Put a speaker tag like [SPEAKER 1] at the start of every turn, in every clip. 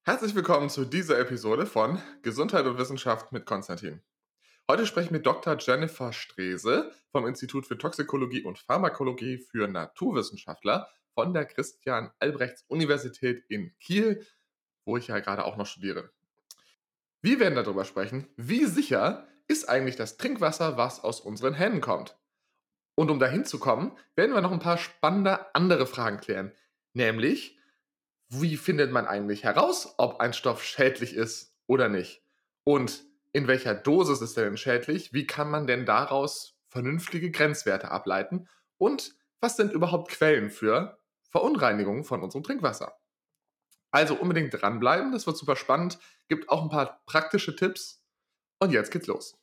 [SPEAKER 1] Herzlich willkommen zu dieser Episode von Gesundheit und Wissenschaft mit Konstantin. Heute sprechen wir mit Dr. Jennifer Strese vom Institut für Toxikologie und Pharmakologie für Naturwissenschaftler von der Christian-Albrechts-Universität in Kiel, wo ich ja gerade auch noch studiere. Wir werden darüber sprechen, wie sicher ist eigentlich das Trinkwasser, was aus unseren Händen kommt. Und um dahin zu kommen, werden wir noch ein paar spannende andere Fragen klären. Nämlich, wie findet man eigentlich heraus, ob ein Stoff schädlich ist oder nicht? Und in welcher Dosis ist er denn schädlich? Wie kann man denn daraus vernünftige Grenzwerte ableiten? Und was sind überhaupt Quellen für Verunreinigungen von unserem Trinkwasser? Also unbedingt dranbleiben, das wird super spannend, gibt auch ein paar praktische Tipps. Und jetzt geht's los.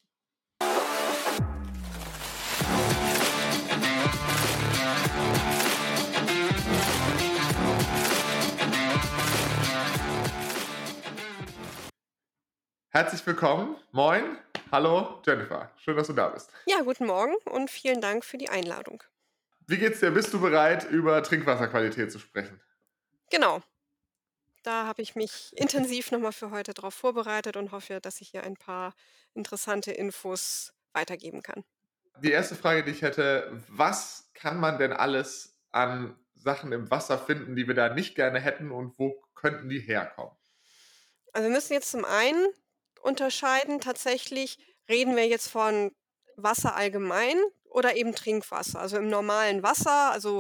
[SPEAKER 1] Herzlich willkommen. Moin. Hallo, Jennifer. Schön, dass du da bist.
[SPEAKER 2] Ja, guten Morgen und vielen Dank für die Einladung.
[SPEAKER 1] Wie geht's dir? Bist du bereit, über Trinkwasserqualität zu sprechen?
[SPEAKER 2] Genau, da habe ich mich intensiv noch mal für heute darauf vorbereitet und hoffe, dass ich hier ein paar interessante Infos weitergeben kann.
[SPEAKER 1] Die erste Frage, die ich hätte: Was kann man denn alles an Sachen im Wasser finden, die wir da nicht gerne hätten und wo könnten die herkommen?
[SPEAKER 2] Also, wir müssen jetzt zum einen unterscheiden tatsächlich, reden wir jetzt von Wasser allgemein oder eben Trinkwasser? Also, im normalen Wasser, also,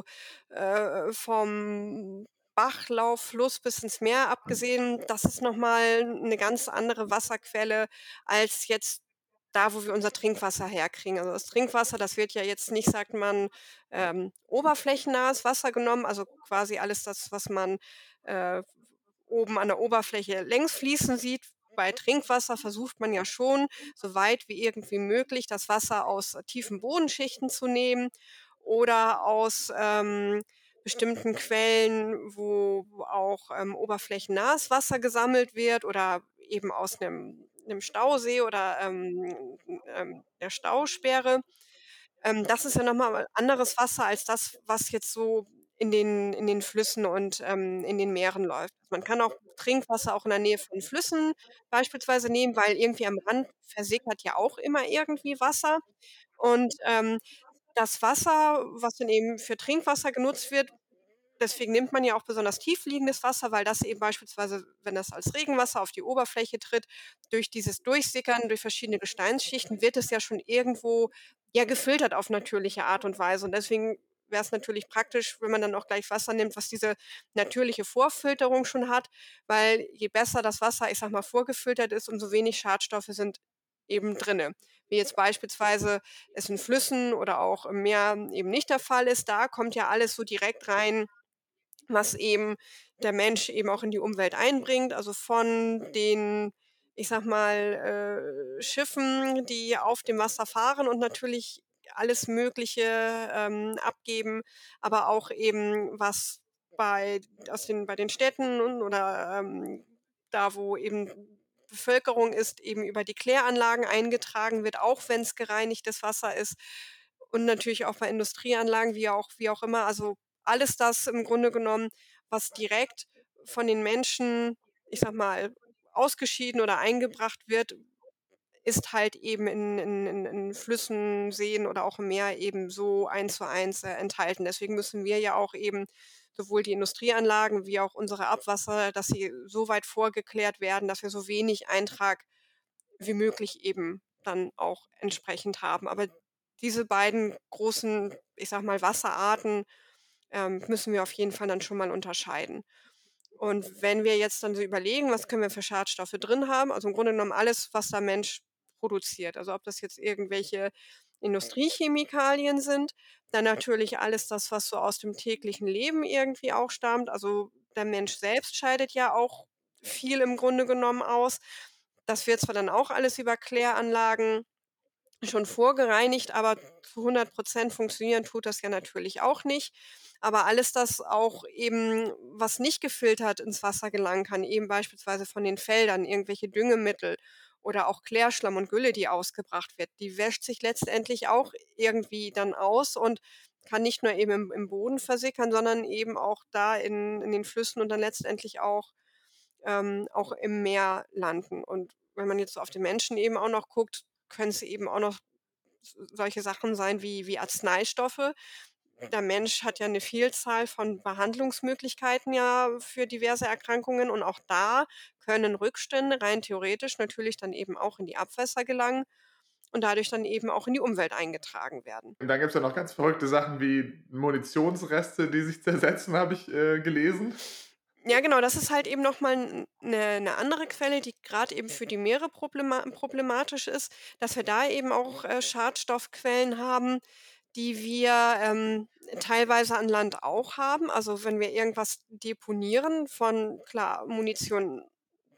[SPEAKER 2] vom Bachlauf, Fluss bis ins Meer abgesehen, das ist noch mal 'ne ganz andere Wasserquelle als jetzt da, wo wir unser Trinkwasser herkriegen. Also, das Trinkwasser, das wird ja jetzt nicht, sagt man, oberflächennahes Wasser genommen, also quasi alles das, was man, äh, oben an der Oberfläche längs fließen sieht. Bei Trinkwasser versucht man ja schon, so weit wie irgendwie möglich, das Wasser aus tiefen Bodenschichten zu nehmen oder aus, bestimmten Quellen, wo auch, oberflächennahes Wasser gesammelt wird oder eben aus 'nem Stausee oder, der Stausperre. Das ist ja noch mal anderes Wasser als das, was jetzt so in den Flüssen und, in den Meeren läuft. Man kann auch Trinkwasser auch in der Nähe von Flüssen beispielsweise nehmen, weil irgendwie am Rand versickert ja auch immer irgendwie Wasser. Und, das Wasser, was dann eben für Trinkwasser genutzt wird, deswegen nimmt man ja auch besonders tiefliegendes Wasser, weil das eben beispielsweise, wenn das als Regenwasser auf die Oberfläche tritt, durch dieses Durchsickern durch verschiedene Gesteinsschichten wird es ja schon irgendwo, ja, gefiltert auf natürliche Art und Weise. Und deswegen wäre es natürlich praktisch, wenn man dann auch gleich Wasser nimmt, was diese natürliche Vorfilterung schon hat, weil je besser das Wasser, ich sage mal, vorgefiltert ist, umso wenig Schadstoffe sind eben drinne. Wie jetzt beispielsweise es in Flüssen oder auch im Meer eben nicht der Fall ist. Da kommt ja alles so direkt rein, was eben der Mensch eben auch in die Umwelt einbringt. Also von den, ich sage mal, Schiffen, die auf dem Wasser fahren und natürlich alles Mögliche, abgeben, aber auch eben was bei den Städten oder, da, wo eben Bevölkerung ist, eben über die Kläranlagen eingetragen wird, auch wenn es gereinigtes Wasser ist. Und natürlich auch bei Industrieanlagen, wie auch immer. Also alles das im Grunde genommen, was direkt von den Menschen, ich sage mal, ausgeschieden oder eingebracht wird, ist halt eben in Flüssen, Seen oder auch im Meer eben so eins zu eins, enthalten. Deswegen müssen wir ja auch eben sowohl die Industrieanlagen wie auch unsere Abwasser, dass sie so weit vorgeklärt werden, dass wir so wenig Eintrag wie möglich eben dann auch entsprechend haben. Aber diese beiden großen, ich sage mal, Wasserarten, müssen wir auf jeden Fall dann schon mal unterscheiden. Und wenn wir jetzt dann so überlegen, was können wir für Schadstoffe drin haben, also im Grunde genommen alles, was der Mensch produziert. Also ob das jetzt irgendwelche Industriechemikalien sind, dann natürlich alles das, was so aus dem täglichen Leben irgendwie auch stammt. Also der Mensch selbst scheidet ja auch viel im Grunde genommen aus. Das wird zwar dann auch alles über Kläranlagen schon vorgereinigt, aber zu 100% funktionieren tut das ja natürlich auch nicht. Aber alles das auch eben, was nicht gefiltert ins Wasser gelangen kann, eben beispielsweise von den Feldern, irgendwelche Düngemittel oder auch Klärschlamm und Gülle, die ausgebracht wird, die wäscht sich letztendlich auch irgendwie dann aus und kann nicht nur eben im Boden versickern, sondern eben auch da in den Flüssen und dann letztendlich auch auch im Meer landen. Und wenn man jetzt so auf den Menschen eben auch noch guckt, können es eben auch noch solche Sachen sein wie Arzneistoffe. Der Mensch hat ja eine Vielzahl von Behandlungsmöglichkeiten ja für diverse Erkrankungen und auch da können Rückstände rein theoretisch natürlich dann eben auch in die Abwässer gelangen und dadurch dann eben auch in die Umwelt eingetragen werden.
[SPEAKER 1] Und dann gibt's ja noch ganz verrückte Sachen wie Munitionsreste, die sich zersetzen, habe ich, gelesen.
[SPEAKER 2] Ja, genau, das ist halt eben noch mal 'ne andere Quelle, die gerade eben für die Meere problematisch ist, dass wir da eben auch, Schadstoffquellen haben, die wir, teilweise an Land auch haben. Also, wenn wir irgendwas deponieren von klar, Munition,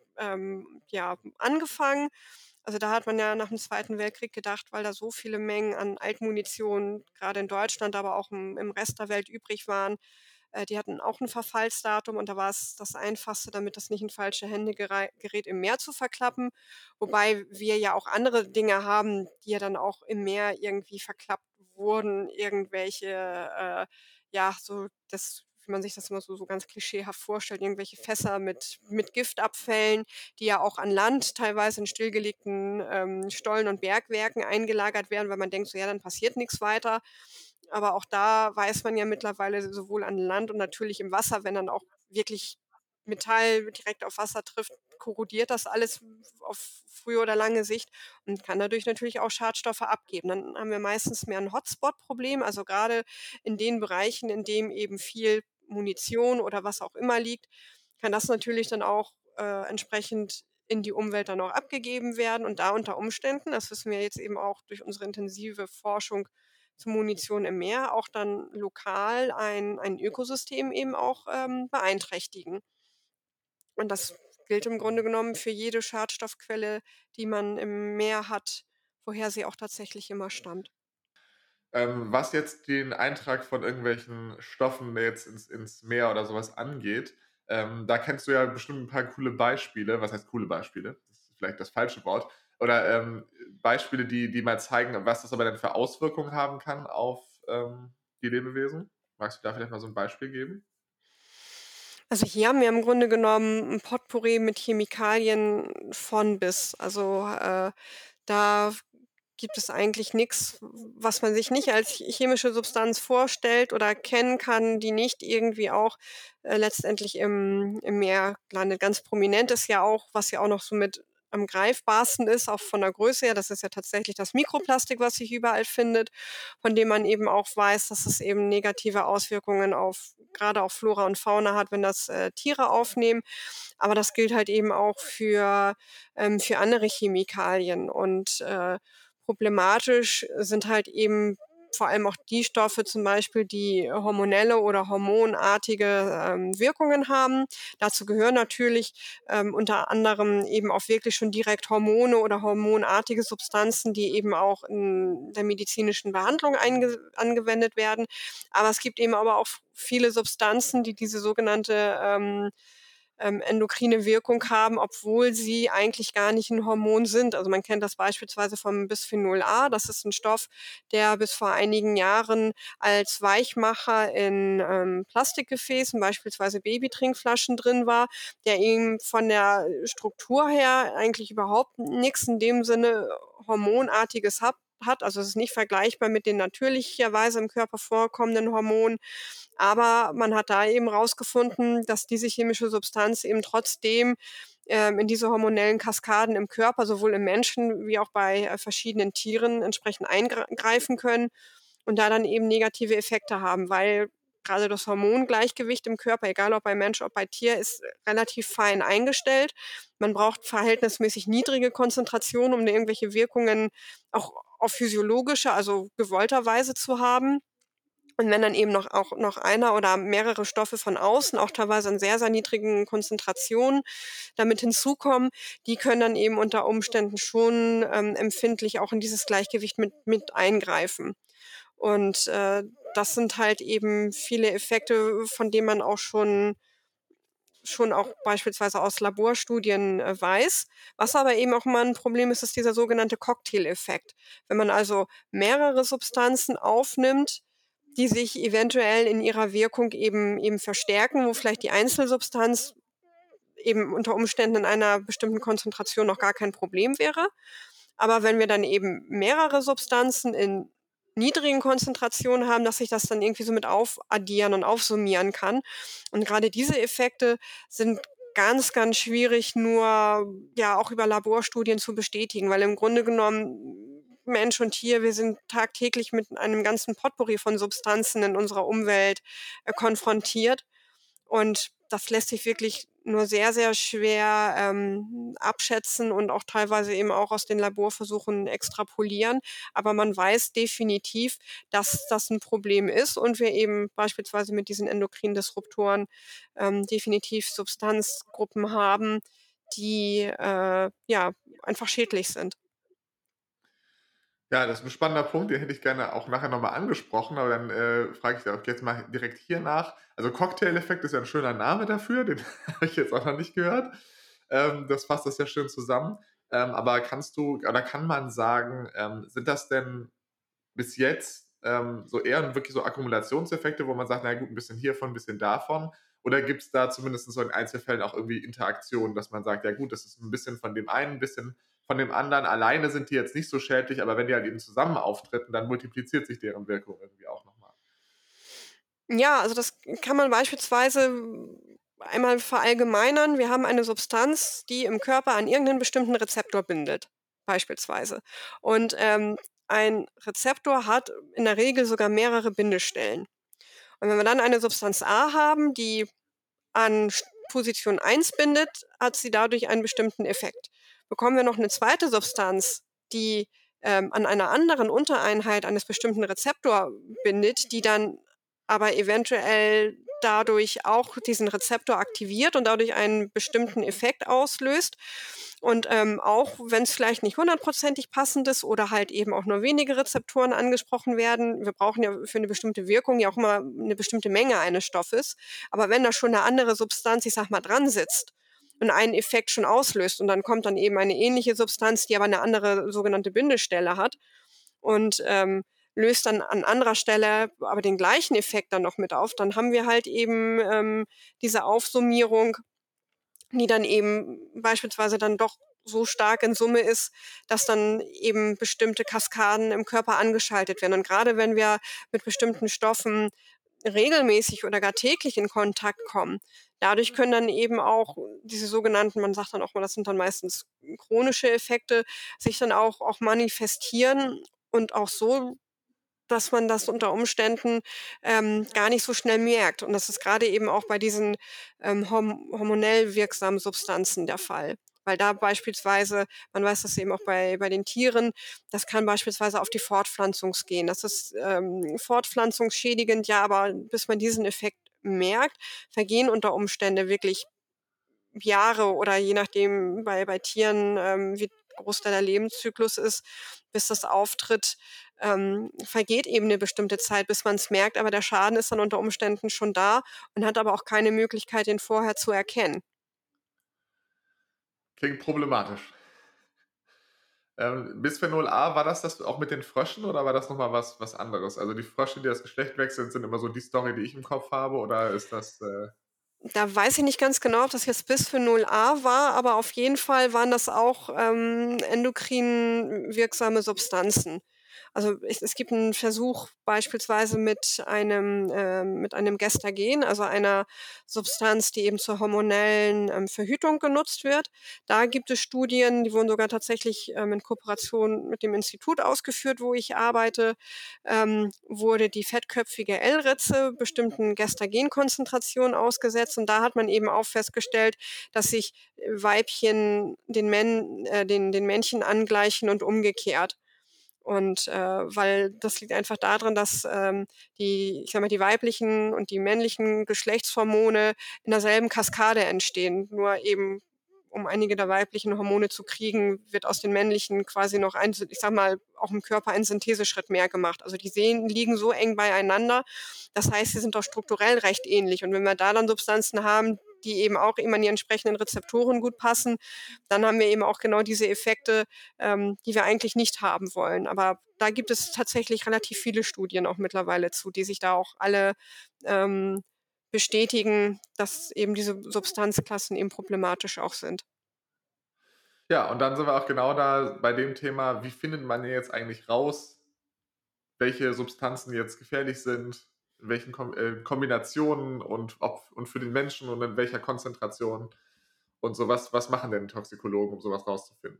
[SPEAKER 2] ja, angefangen. Also, da hat man ja nach dem Zweiten Weltkrieg gedacht, weil da so viele Mengen an Altmunition gerade in Deutschland, aber auch im Rest der Welt übrig waren, die hatten auch 'n Verfallsdatum und da war's das Einfachste, damit das nicht in falsche Hände gerät, im Meer zu verklappen. Wobei wir ja auch andere Dinge haben, die ja dann auch im Meer irgendwie verklappt wurden. Irgendwelche, ja, so das wie man sich das immer so ganz klischeehaft vorstellt, irgendwelche Fässer mit Giftabfällen, die ja auch an Land teilweise in stillgelegten, Stollen und Bergwerken eingelagert werden, weil man denkt so: „Ja, dann passiert nix weiter.“ Aber auch da weiß man ja mittlerweile sowohl an Land und natürlich im Wasser, wenn dann auch wirklich Metall direkt auf Wasser trifft, korrodiert das alles auf frühe oder lange Sicht und kann dadurch natürlich auch Schadstoffe abgeben. Dann haben wir meistens mehr 'n Hotspot-Problem, also grade in den Bereichen, in dem eben viel Munition oder was auch immer liegt, kann das natürlich dann auch, entsprechend in die Umwelt dann auch abgegeben werden und da unter Umständen, das wissen wir jetzt eben auch durch unsere intensive Forschung zu Munition im Meer, auch dann lokal ein Ökosystem eben auch, beeinträchtigen. Und das gilt im Grunde genommen für jede Schadstoffquelle, die man im Meer hat, woher sie auch tatsächlich immer stammt.
[SPEAKER 1] Was jetzt den Eintrag von irgendwelchen Stoffen jetzt ins Meer oder sowas angeht, da kennst du ja bestimmt ein paar coole Beispiele. Was heißt coole Beispiele? Das ist vielleicht das falsche Wort. Oder, Beispiele, die mal zeigen, was das aber dann für Auswirkungen haben kann auf, die Lebewesen? Magst du da vielleicht mal so ein Beispiel geben?
[SPEAKER 2] Also, hier haben wir im Grunde genommen 'n Potpourri mit Chemikalien von bis. Also, da gibt es eigentlich nix, was man sich nicht als chemische Substanz vorstellt oder kennen kann, die nicht irgendwie auch, letztendlich im Meer landet. Ganz prominent ist ja auch, was ja auch noch so mit am greifbarsten ist, auch von der Größe her, das ist ja tatsächlich das Mikroplastik, was sich überall findet, von dem man eben auch weiß, dass es eben negative Auswirkungen auf grade auch Flora und Fauna hat, wenn das, Tiere aufnehmen. Aber das gilt halt eben auch für andere Chemikalien und, problematisch sind halt eben vor allem auch die Stoffe zum Beispiel, die hormonelle oder hormonartige, Wirkungen haben. Dazu gehören natürlich, unter anderem eben auch wirklich schon direkt Hormone oder hormonartige Substanzen, die eben auch in der medizinischen Behandlung angewendet werden. Aber es gibt eben aber auch viele Substanzen, die diese sogenannte, endokrine Wirkung haben, obwohl sie eigentlich gar nicht 'n Hormon sind. Also, man kennt das beispielsweise vom Bisphenol A. Das ist 'n Stoff, der bis vor einigen Jahren als Weichmacher in, Plastikgefäßen, beispielsweise Babytrinkflaschen drin war, der eben von der Struktur her eigentlich überhaupt nix in dem Sinne Hormonartiges hat. Also, es ist nicht vergleichbar mit den natürlicherweise im Körper vorkommenden Hormonen. Aber man hat da eben rausgefunden, dass diese chemische Substanz eben trotzdem, in diese hormonellen Kaskaden im Körper, sowohl im Menschen wie auch bei, verschiedenen Tieren entsprechend eingreifen können und da dann eben negative Effekte haben, weil grade das Hormongleichgewicht im Körper, egal ob bei Mensch, ob bei Tier, ist relativ fein eingestellt. Man braucht verhältnismäßig niedrige Konzentrationen, um da irgendwelche Wirkungen auch auf physiologische, also gewollter Weise zu haben. Und wenn dann eben noch einer oder mehrere Stoffe von außen, auch teilweise in sehr, sehr niedrigen Konzentrationen damit hinzukommen, die können dann eben unter Umständen schon, empfindlich auch in dieses Gleichgewicht mit eingreifen. Und, das sind halt eben viele Effekte, von denen man auch schon auch beispielsweise aus Laborstudien, weiß. Was aber eben auch mal 'n Problem ist, ist dieser sogenannte Cocktaileffekt. Wenn man also mehrere Substanzen aufnimmt, die sich eventuell in ihrer Wirkung eben verstärken, wo vielleicht die Einzelsubstanz eben unter Umständen in einer bestimmten Konzentration noch gar kein Problem wäre. Aber wenn wir dann eben mehrere Substanzen in niedrigen Konzentrationen haben, dass sich das dann irgendwie so mit aufaddieren und aufsummieren kann. Und gerade diese Effekte sind ganz, ganz schwierig nur, ja, auch über Laborstudien zu bestätigen, weil im Grunde genommen Mensch und Tier, wir sind tagtäglich mit einem ganzen Potpourri von Substanzen in unserer Umwelt, konfrontiert. Und das lässt sich wirklich nur sehr, sehr schwer, abschätzen und auch teilweise eben auch aus den Laborversuchen extrapolieren. Aber man weiß definitiv, dass das ein Problem ist und wir eben beispielsweise mit diesen endokrinen Disruptoren, definitiv Substanzgruppen haben, die, ja, einfach schädlich sind.
[SPEAKER 1] Ja, das ist 'n spannender Punkt, den hätte ich gerne auch nachher noch mal angesprochen, aber dann, frage ich da auch jetzt mal direkt hier nach. Also, Cocktaileffekt ist ja 'n schöner Name dafür, den habe ich jetzt auch noch nicht gehört. Das fasst das ja schön zusammen. Aber kannst du oder kann man sagen, sind das denn bis jetzt, so eher wirklich so Akkumulationseffekte, wo man sagt: „Na ja gut, 'n bisschen hiervon, 'n bisschen davon?“ Oder gibt's da zumindest so in Einzelfällen auch irgendwie Interaktionen, dass man sagt: „Ja gut, das ist 'n bisschen von dem einen, 'n bisschen von dem anderen. Alleine sind die jetzt nicht so schädlich, aber wenn die halt eben zusammen auftreten, dann multipliziert sich deren Wirkung irgendwie auch noch mal.“
[SPEAKER 2] Ja, also das kann man beispielsweise einmal verallgemeinern. Wir haben eine Substanz, die im Körper an irgendeinen bestimmten Rezeptor bindet, beispielsweise. Und, ein Rezeptor hat in der Regel sogar mehrere Bindestellen. Und wenn wir dann eine Substanz A haben, die an Position 1 bindet, hat sie dadurch einen bestimmten Effekt. Bekommen wir noch eine zweite Substanz, die, an einer anderen Untereinheit eines bestimmten Rezeptor bindet, die dann aber eventuell dadurch auch diesen Rezeptor aktiviert und dadurch einen bestimmten Effekt auslöst. Und, auch wenn es vielleicht nicht hundertprozentig passend ist oder halt eben auch nur wenige Rezeptoren angesprochen werden. Wir brauchen ja für eine bestimmte Wirkung ja auch immer eine bestimmte Menge eines Stoffes. Aber wenn da schon eine andere Substanz, ich sage mal, dran sitzt und einen Effekt schon auslöst und dann kommt dann eben eine ähnliche Substanz, die aber eine andere sogenannte Bindestelle hat und, löst dann an anderer Stelle aber den gleichen Effekt dann noch mit auf, dann haben wir halt eben, diese Aufsummierung, die dann eben beispielsweise dann doch so stark in Summe ist, dass dann eben bestimmte Kaskaden im Körper angeschaltet werden. Und gerade wenn wir mit bestimmten Stoffen regelmäßig oder gar täglich in Kontakt kommen, dadurch können dann eben auch diese sogenannten, man sagt dann auch mal, das sind dann meistens chronische Effekte, sich dann auch manifestieren und auch so, dass man das unter Umständen, gar nicht so schnell merkt. Und das ist gerade eben auch bei diesen, hormonell wirksamen Substanzen der Fall. Weil da beispielsweise, man weiß das eben auch bei den Tieren, das kann beispielsweise auf die Fortpflanzung gehen. Das ist, fortpflanzungsschädigend, ja, aber bis man diesen Effekt merkt, vergehen unter Umständen wirklich Jahre oder je nachdem bei Tieren, wie groß da der Lebenszyklus ist, bis das auftritt, vergeht eben eine bestimmte Zeit, bis man es merkt, aber der Schaden ist dann unter Umständen schon da und hat aber auch keine Möglichkeit, den vorher zu erkennen.
[SPEAKER 1] Klingt problematisch. Bisphenol A, war das auch mit den Fröschen oder war das noch mal was anderes? Also, die Frösche, die das Geschlecht wechseln, sind immer so die Story, die ich im Kopf habe oder ist das,
[SPEAKER 2] Da weiß ich nicht ganz genau, ob das jetzt Bisphenol A war, aber auf jeden Fall waren das auch, endokrin wirksame Substanzen. Also, es gibt einen Versuch beispielsweise mit einem Gestagen, also einer Substanz, die eben zur hormonellen, Verhütung genutzt wird. Da gibt es Studien, die wurden sogar tatsächlich, in Kooperation mit dem Institut ausgeführt, wo ich arbeite, wurde die fettköpfige L-Ritze bestimmten Gestagenkonzentrationen ausgesetzt und da hat man eben auch festgestellt, dass sich Weibchen den Männchen angleichen und umgekehrt. Und, weil das liegt einfach daran, dass, die ich sage mal, die weiblichen und die männlichen Geschlechtshormone in derselben Kaskade entstehen. Nur eben, um einige der weiblichen Hormone zu kriegen, wird aus den männlichen quasi noch ein ich sage mal, auch im Körper ein Syntheseschritt mehr gemacht. Also, die sehen liegen so eng beieinander. Das heißt, sie sind auch strukturell recht ähnlich. Und wenn wir da dann Substanzen haben, die eben auch eben an die entsprechenden Rezeptoren gut passen, dann haben wir eben auch genau diese Effekte, die wir eigentlich nicht haben wollen. Aber da gibt es tatsächlich relativ viele Studien auch mittlerweile zu, die sich da auch alle, ähm, bestätigen, dass eben diese Substanzklassen eben problematisch auch sind.
[SPEAKER 1] Ja, und dann sind wir auch genau da bei dem Thema, wie findet man denn jetzt eigentlich raus, welche Substanzen jetzt gefährlich sind, in welchen Kombinationen und für den Menschen und in welcher Konzentration und so was machen denn Toxikologen, um so was rauszufinden?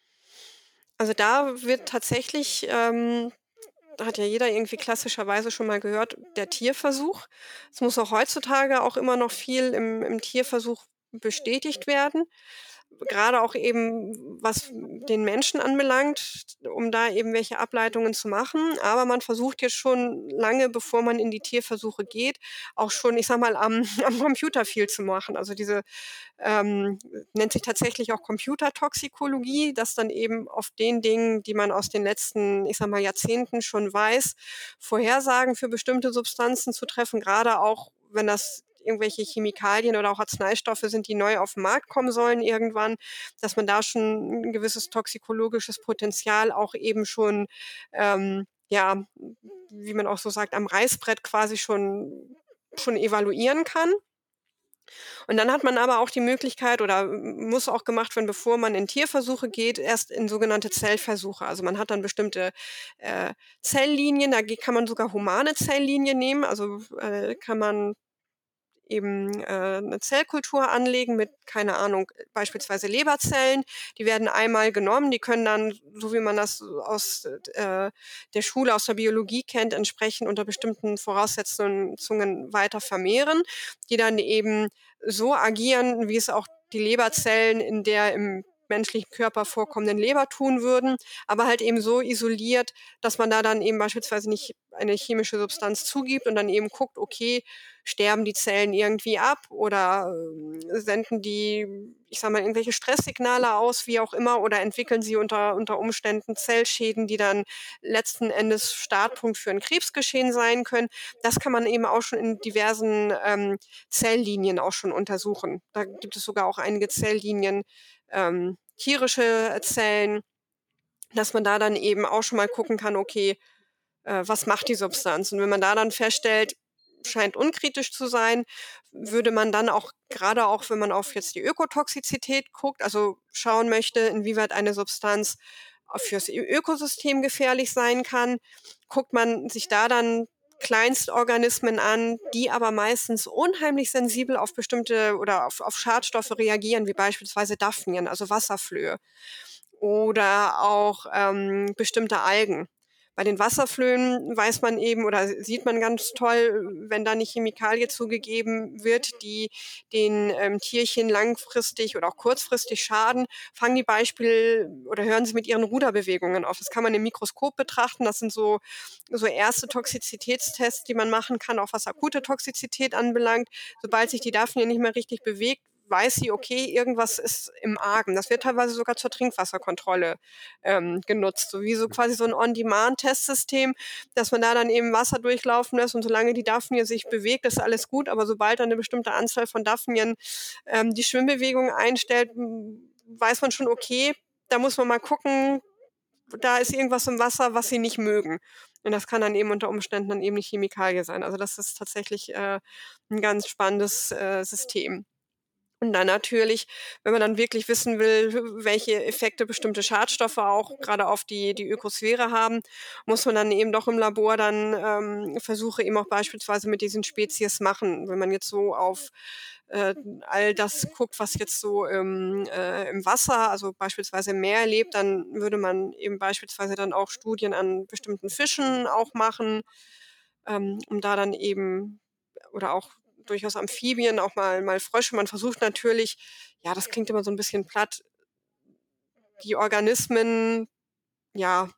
[SPEAKER 2] Also, da wird tatsächlich, hat ja jeder irgendwie klassischerweise schon mal gehört, der Tierversuch. Es muss auch heutzutage auch immer noch viel im Tierversuch bestätigt werden. Gerade auch eben, was den Menschen anbelangt, um da eben welche Ableitungen zu machen. Aber man versucht jetzt schon lange, bevor man in die Tierversuche geht, auch schon, ich sage mal, am am Computer viel zu machen. Also, diese ähm, nennt sich tatsächlich auch Computertoxikologie, dass dann eben auf den Dingen, die man aus den letzten, ich sage mal, Jahrzehnten schon weiß, Vorhersagen für bestimmte Substanzen zu treffen, gerade auch, wenn das irgendwelche Chemikalien oder auch Arzneistoffe sind, die neu auf den Markt kommen sollen irgendwann, dass man da schon ein gewisses toxikologisches Potenzial auch eben schon, ja, wie man auch so sagt, am Reißbrett quasi schon evaluieren kann. Und dann hat man aber auch die Möglichkeit oder muss auch gemacht werden, bevor man in Tierversuche geht, erst in sogenannte Zellversuche. Also, man hat dann bestimmte, Zelllinien, kann man sogar humane Zelllinien nehmen. Also, kann man eben, 'ne Zellkultur anlegen mit, keine Ahnung, beispielsweise Leberzellen. Die werden einmal genommen, die können dann, so wie man das aus, der Schule, aus der Biologie kennt, entsprechend unter bestimmten Voraussetzungen weiter vermehren, die dann eben so agieren, wie es auch die Leberzellen in der im menschlichen Körper vorkommenden Leber tun würden, aber halt eben so isoliert, dass man da dann eben beispielsweise nicht eine chemische Substanz zugibt und dann eben guckt: Okay, sterben die Zellen irgendwie ab oder, senden die, ich sage mal, irgendwelche Stresssignale aus, wie auch immer, oder entwickeln sie unter Umständen Zellschäden, die dann letzten Endes Startpunkt für ein Krebsgeschehen sein können. Das kann man eben auch schon in diversen, Zelllinien auch schon untersuchen. Da gibt es sogar auch einige Zelllinien, tierische Zellen, dass man da dann eben auch schon mal gucken kann, okay, was macht die Substanz? Und wenn man da dann feststellt, scheint unkritisch zu sein, würde man dann auch, gerade auch wenn man auf jetzt die Ökotoxizität guckt, also schauen möchte, inwieweit eine Substanz fürs Ökosystem gefährlich sein kann, guckt man sich da dann Kleinstorganismen an, die aber meistens unheimlich sensibel auf bestimmte oder auf Schadstoffe reagieren, wie beispielsweise Daphnien, also Wasserflöhe oder auch, bestimmte Algen. Bei den Wasserflöhen weiß man eben oder sieht man ganz toll, wenn da 'ne Chemikalie zugegeben wird, die den, Tierchen langfristig oder auch kurzfristig schaden, fangen die oder hören sie mit ihren Ruderbewegungen auf. Das kann man im Mikroskop betrachten. Das sind so erste Toxizitätstests, die man machen kann, auch was akute Toxizität anbelangt. Sobald sich die Daphne nicht mehr richtig bewegt, weiß sie: „Okay, irgendwas ist im Argen." Das wird teilweise sogar zur Trinkwasserkontrolle, genutzt, so wie so quasi so 'n On-Demand-Testsystem, dass man da dann eben Wasser durchlaufen lässt und solange die Daphne sich bewegt, ist alles gut, aber sobald dann 'ne bestimmte Anzahl von Daphnien, die Schwimmbewegung einstellt, weiß man schon: Okay, da muss man mal gucken, da ist irgendwas im Wasser, was sie nicht mögen. Und das kann dann eben unter Umständen dann eben 'ne Chemikalie sein. Also, das ist tatsächlich, 'n ganz spannendes, System. Und dann natürlich, wenn man dann wirklich wissen will, welche Effekte bestimmte Schadstoffe auch gerade auf die Ökosphäre haben, muss man dann eben doch im Labor dann, Versuche eben auch beispielsweise mit diesen Spezies machen. Wenn man jetzt so auf, all das guckt, was jetzt so im Wasser, also beispielsweise im Meer lebt, dann würde man eben beispielsweise dann auch Studien an bestimmten Fischen auch machen, um da dann eben oder auch durchaus Amphibien, auch mal Frösche. Man versucht natürlich, ja, das klingt immer so 'n bisschen platt, die Organismen, ja,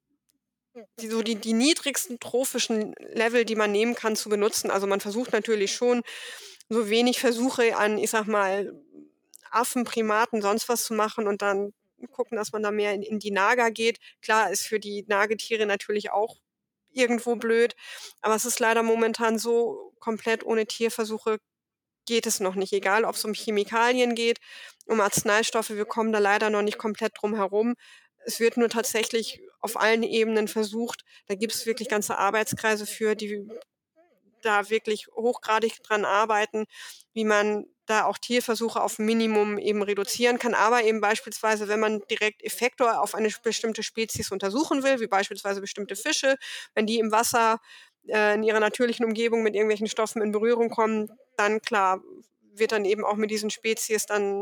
[SPEAKER 2] die niedrigsten trophischen Level, die man nehmen kann, zu benutzen. Also, man versucht natürlich schon, so wenig Versuche an, ich sage mal, Affen, Primaten, sonst was zu machen und dann gucken, dass man da mehr in die Nager geht. Klar, ist für die Nagetiere natürlich auch irgendwo blöd, aber es ist leider momentan so, komplett ohne Tierversuche geht es noch nicht, egal ob es um Chemikalien geht, um Arzneistoffe, wir kommen da leider noch nicht komplett drum herum. Es wird nur tatsächlich auf allen Ebenen versucht. Da gibt es wirklich ganze Arbeitskreise für, die da wirklich hochgradig dran arbeiten, wie man da auch Tierversuche auf 'n Minimum eben reduzieren kann. Aber eben beispielsweise, wenn man direkt Effektor auf eine bestimmte Spezies untersuchen will, wie beispielsweise bestimmte Fische, wenn die im Wasser, in ihrer natürlichen Umgebung mit irgendwelchen Stoffen in Berührung kommen, dann klar, wird dann eben auch mit diesen Spezies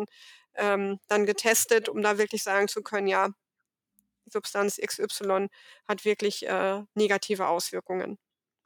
[SPEAKER 2] dann getestet, um da wirklich sagen zu können: „Ja, Substanz XY hat wirklich, negative Auswirkungen.“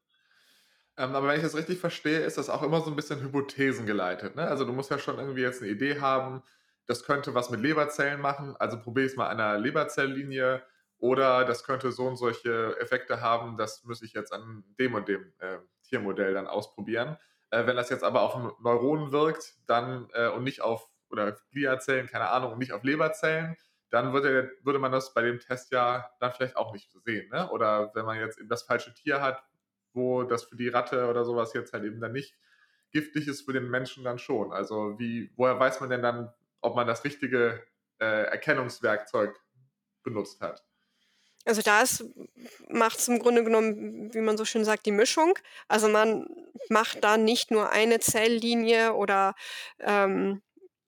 [SPEAKER 1] Aber wenn ich das richtig verstehe, ist das auch immer so ein bisschen Hypothesen geleitet, ne? Also, du musst ja schon irgendwie jetzt eine Idee haben, das könnte was mit Leberzellen machen, also probiere ich's mal an 'ner Leberzellinie oder das könnte so und solche Effekte haben, das muss ich jetzt an dem und dem, Tiermodell dann ausprobieren. Wenn das jetzt aber auf Neuronen wirkt, dann, und nicht auf oder Gliazellen, keine Ahnung, und nicht auf Leberzellen, dann würde man das bei dem Test ja dann vielleicht auch nicht sehen, ne? Oder wenn man jetzt eben das falsche Tier hat, wo das für die Ratte oder sowas jetzt halt eben dann nicht giftig ist, für den Menschen dann schon. Also, woher weiß man denn dann, ob man das richtige, Erkennungswerkzeug benutzt hat?
[SPEAKER 2] Also, macht's im Grunde genommen, wie man so schön sagt, die Mischung. Also, man macht da nicht nur eine Zelllinie oder, ähm,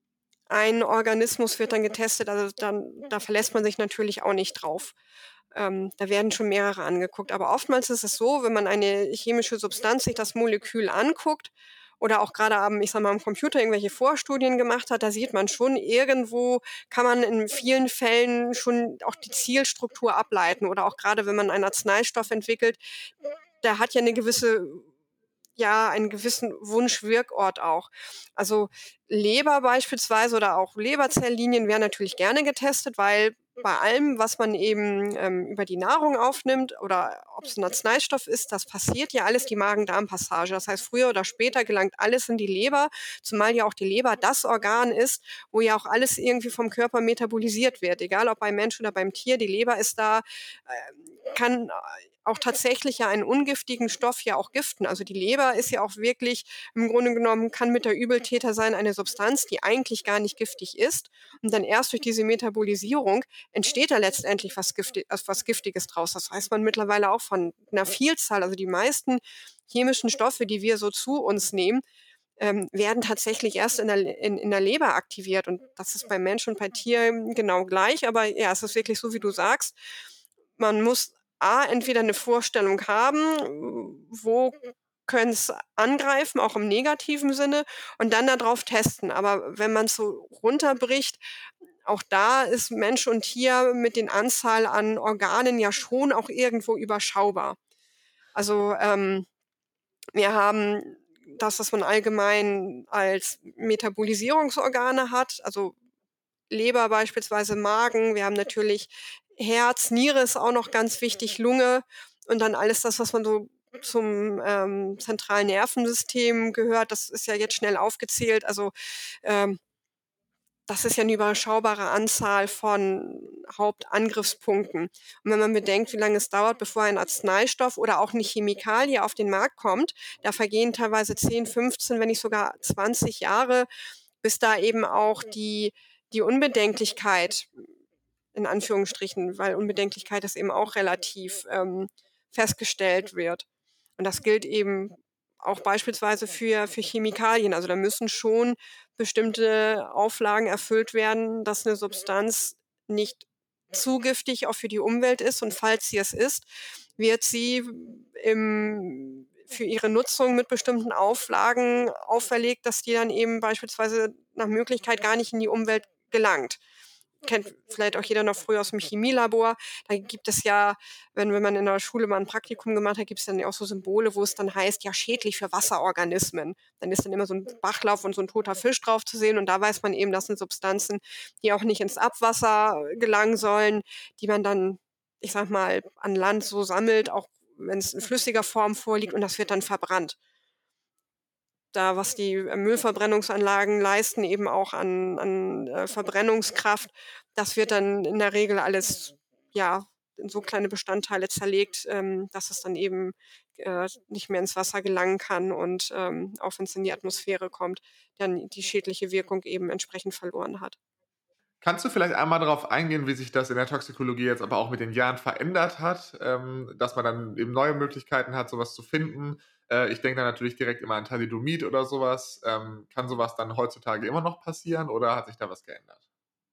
[SPEAKER 2] ein Organismus wird dann getestet, also, da verlässt man sich natürlich auch nicht drauf. Da werden schon mehrere angeguckt. Aber oftmals ist es so, wenn man eine chemische Substanz sich das Molekül anguckt oder auch gerade am ich sage mal, am Computer irgendwelche Vorstudien gemacht hat, da sieht man schon irgendwo kann man in vielen Fällen schon auch die Zielstruktur ableiten oder auch gerade wenn man einen Arzneistoff entwickelt, der hat ja eine gewisse ja, einen gewissen Wunschwirkort auch. Also, Leber beispielsweise oder auch Leberzelllinien werden natürlich gerne getestet, weil bei allem, was man eben, über die Nahrung aufnimmt oder ob es ein Arzneistoff ist, das passiert ja alles die Magen-Darm-Passage. Das heißt, früher oder später gelangt alles in die Leber, zumal ja auch die Leber das Organ ist, wo ja auch alles irgendwie vom Körper metabolisiert wird, egal ob beim Mensch oder beim Tier. Die Leber ist da, kann auch tatsächlich ja einen ungiftigen Stoff ja auch giften. Also, die Leber ist ja auch wirklich im Grunde genommen kann mit der Übeltäter sein, eine Substanz, die eigentlich gar nicht giftig ist. Und dann erst durch diese Metabolisierung entsteht da letztendlich was Giftiges draus. Das weiß man mittlerweile auch von einer Vielzahl. Also, die meisten chemischen Stoffe, die wir so zu uns nehmen, werden tatsächlich erst in der Leber aktiviert. Und das ist beim Mensch und bei Tieren genau gleich. Aber ja, es ist wirklich so, wie du sagst. Man muss entweder eine Vorstellung haben, wo können's angreifen, auch im negativen Sinne, und dann darauf testen. Aber wenn man's so runterbricht, auch da ist Mensch und Tier mit den Anzahl an Organen ja schon auch irgendwo überschaubar. Also, wir haben das, was man allgemein als Metabolisierungsorgane hat, also Leber beispielsweise, Magen. Wir haben natürlich Herz, Niere ist auch noch ganz wichtig, Lunge und dann alles das, was man so zum, zentralen Nervensystem gehört. Das ist ja jetzt schnell aufgezählt. Also, ähm, das ist ja 'ne überschaubare Anzahl von Hauptangriffspunkten. Und wenn man bedenkt, wie lange es dauert, bevor ein Arzneistoff oder auch 'ne Chemikalie auf den Markt kommt, da vergehen teilweise 10, 15, wenn nicht sogar 20 Jahre, bis da eben auch die Unbedenklichkeit in Anführungsstrichen, weil Unbedenklichkeit ist eben auch relativ, festgestellt wird. Und das gilt eben auch beispielsweise für Chemikalien. Also, da müssen schon bestimmte Auflagen erfüllt werden, dass eine Substanz nicht zu giftig auch für die Umwelt ist und falls sie es ist, wird sie für ihre Nutzung mit bestimmten Auflagen auferlegt, dass die dann eben beispielsweise nach Möglichkeit gar nicht in die Umwelt gelangt. Kennt vielleicht auch jeder noch früher aus dem Chemielabor. Da gibt es ja, wenn man in der Schule mal 'n Praktikum gemacht hat, gibt's dann ja auch so Symbole, wo es dann heißt, ja, schädlich für Wasserorganismen. Dann ist dann immer so 'n Bachlauf und so 'n toter Fisch drauf zu sehen und da weiß man eben, das sind Substanzen, die auch nicht ins Abwasser gelangen sollen, die man dann, ich sage mal, an Land so sammelt, auch wenn's in flüssiger Form vorliegt und das wird dann verbrannt. Da, was die, Müllverbrennungsanlagen leisten, eben auch an Verbrennungskraft, das wird dann in der Regel alles, ja, in so kleine Bestandteile zerlegt, dass es dann eben, nicht mehr ins Wasser gelangen kann und, auch wenn's in die Atmosphäre kommt, dann die schädliche Wirkung eben entsprechend verloren hat.
[SPEAKER 1] Kannst du vielleicht einmal darauf eingehen, wie sich das in der Toxikologie jetzt aber auch mit den Jahren verändert hat, dass man dann eben neue Möglichkeiten hat, so was zu finden? Ich denke da natürlich direkt immer an Thalidomid oder sowas. Kann sowas dann heutzutage immer noch passieren oder hat sich da was geändert?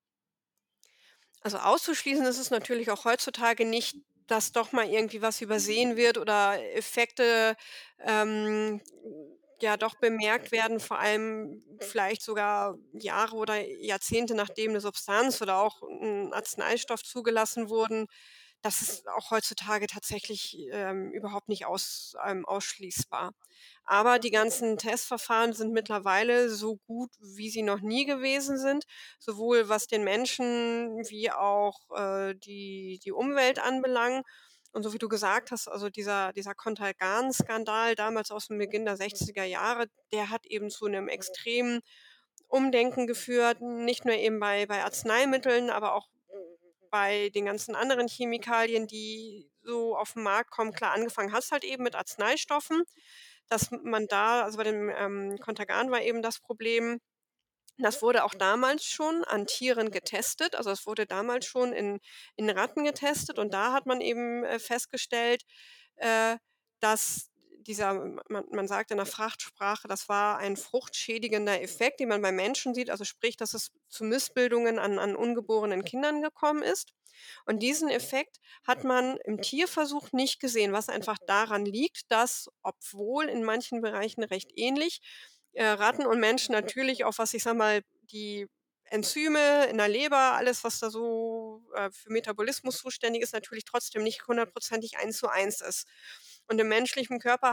[SPEAKER 2] Also, auszuschließen ist es natürlich auch heutzutage nicht, dass doch mal irgendwie was übersehen wird oder Effekte, ähm, ja doch bemerkt werden, vor allem vielleicht sogar Jahre oder Jahrzehnte, nachdem eine Substanz oder auch ein Arzneistoff zugelassen wurden. Das ist auch heutzutage tatsächlich, überhaupt nicht ausschließbar. Aber die ganzen Testverfahren sind mittlerweile so gut, wie sie noch nie gewesen sind, sowohl was den Menschen wie auch, die Umwelt anbelangen. Und so wie du gesagt hast, also dieser Contergan-Skandal damals aus dem Beginn der 60er Jahre, der hat eben zu einem extremen Umdenken geführt, nicht nur eben bei Arzneimitteln, aber auch bei den ganzen anderen Chemikalien, die so auf 'n Markt kommen. Klar, angefangen hat's halt eben mit Arzneistoffen, dass man da also bei dem, Contergan war eben das Problem, das wurde auch damals schon an Tieren getestet. Also, es wurde damals schon in Ratten getestet und da hat man eben, festgestellt, äh, dass dieser man sagt in der Fachsprache, das war ein fruchtschädigender Effekt, den man beim Menschen sieht, also sprich, dass es zu Missbildungen an ungeborenen Kindern gekommen ist. Und diesen Effekt hat man im Tierversuch nicht gesehen, was einfach daran liegt, dass, obwohl in manchen Bereichen recht ähnlich, Ratten und Menschen natürlich auch, was ich sage mal, die Enzyme in der Leber, alles, was da so, für Metabolismus zuständig ist, natürlich trotzdem nicht hundertprozentig eins zu eins ist. Und im menschlichen Körper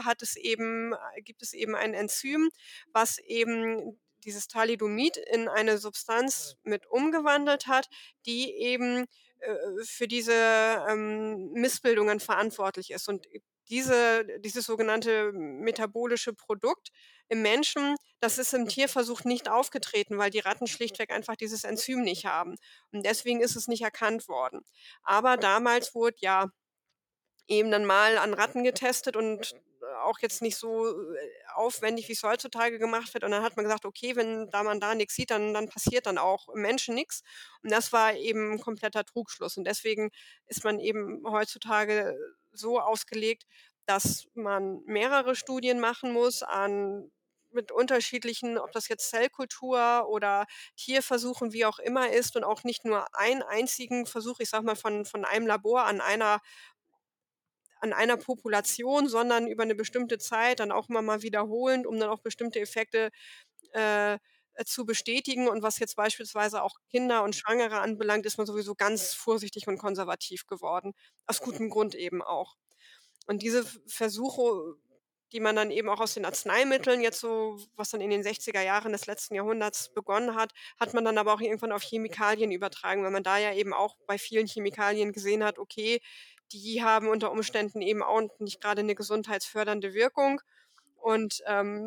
[SPEAKER 2] gibt es eben ein Enzym, was eben dieses Thalidomid in eine Substanz mit umgewandelt hat, die eben, für diese, Missbildungen verantwortlich ist. Und dieses sogenannte metabolische Produkt im Menschen, das ist im Tierversuch nicht aufgetreten, weil die Ratten schlichtweg einfach dieses Enzym nicht haben. Und deswegen ist es nicht erkannt worden. Aber damals wurde ja eben dann mal an Ratten getestet und, auch jetzt nicht so, aufwendig, wie es heutzutage gemacht wird. Und dann hat man gesagt: „Okay, wenn da man da nix sieht, dann passiert dann auch im Menschen nix.“ Und das war eben 'n kompletter Trugschluss. Und deswegen ist man eben heutzutage so ausgelegt, dass man mehrere Studien machen muss mit unterschiedlichen, ob das jetzt Zellkultur oder Tierversuchen, wie auch immer ist und auch nicht nur einen einzigen Versuch, ich sage mal, von einem Labor an einer Population, sondern über 'ne bestimmte Zeit, dann auch immer mal wiederholend, um dann auch bestimmte Effekte, zu bestätigen. Und was jetzt beispielsweise auch Kinder und Schwangere anbelangt, ist man sowieso ganz vorsichtig und konservativ geworden. Aus gutem Grund eben auch. Und diese Versuche, die man dann eben auch aus den Arzneimitteln jetzt so was dann in den 60er Jahren des letzten Jahrhunderts begonnen hat, hat man dann aber auch irgendwann auf Chemikalien übertragen, weil man da ja eben auch bei vielen Chemikalien gesehen hat, okay, die haben unter Umständen eben auch nicht grade 'ne gesundheitsfördernde Wirkung und,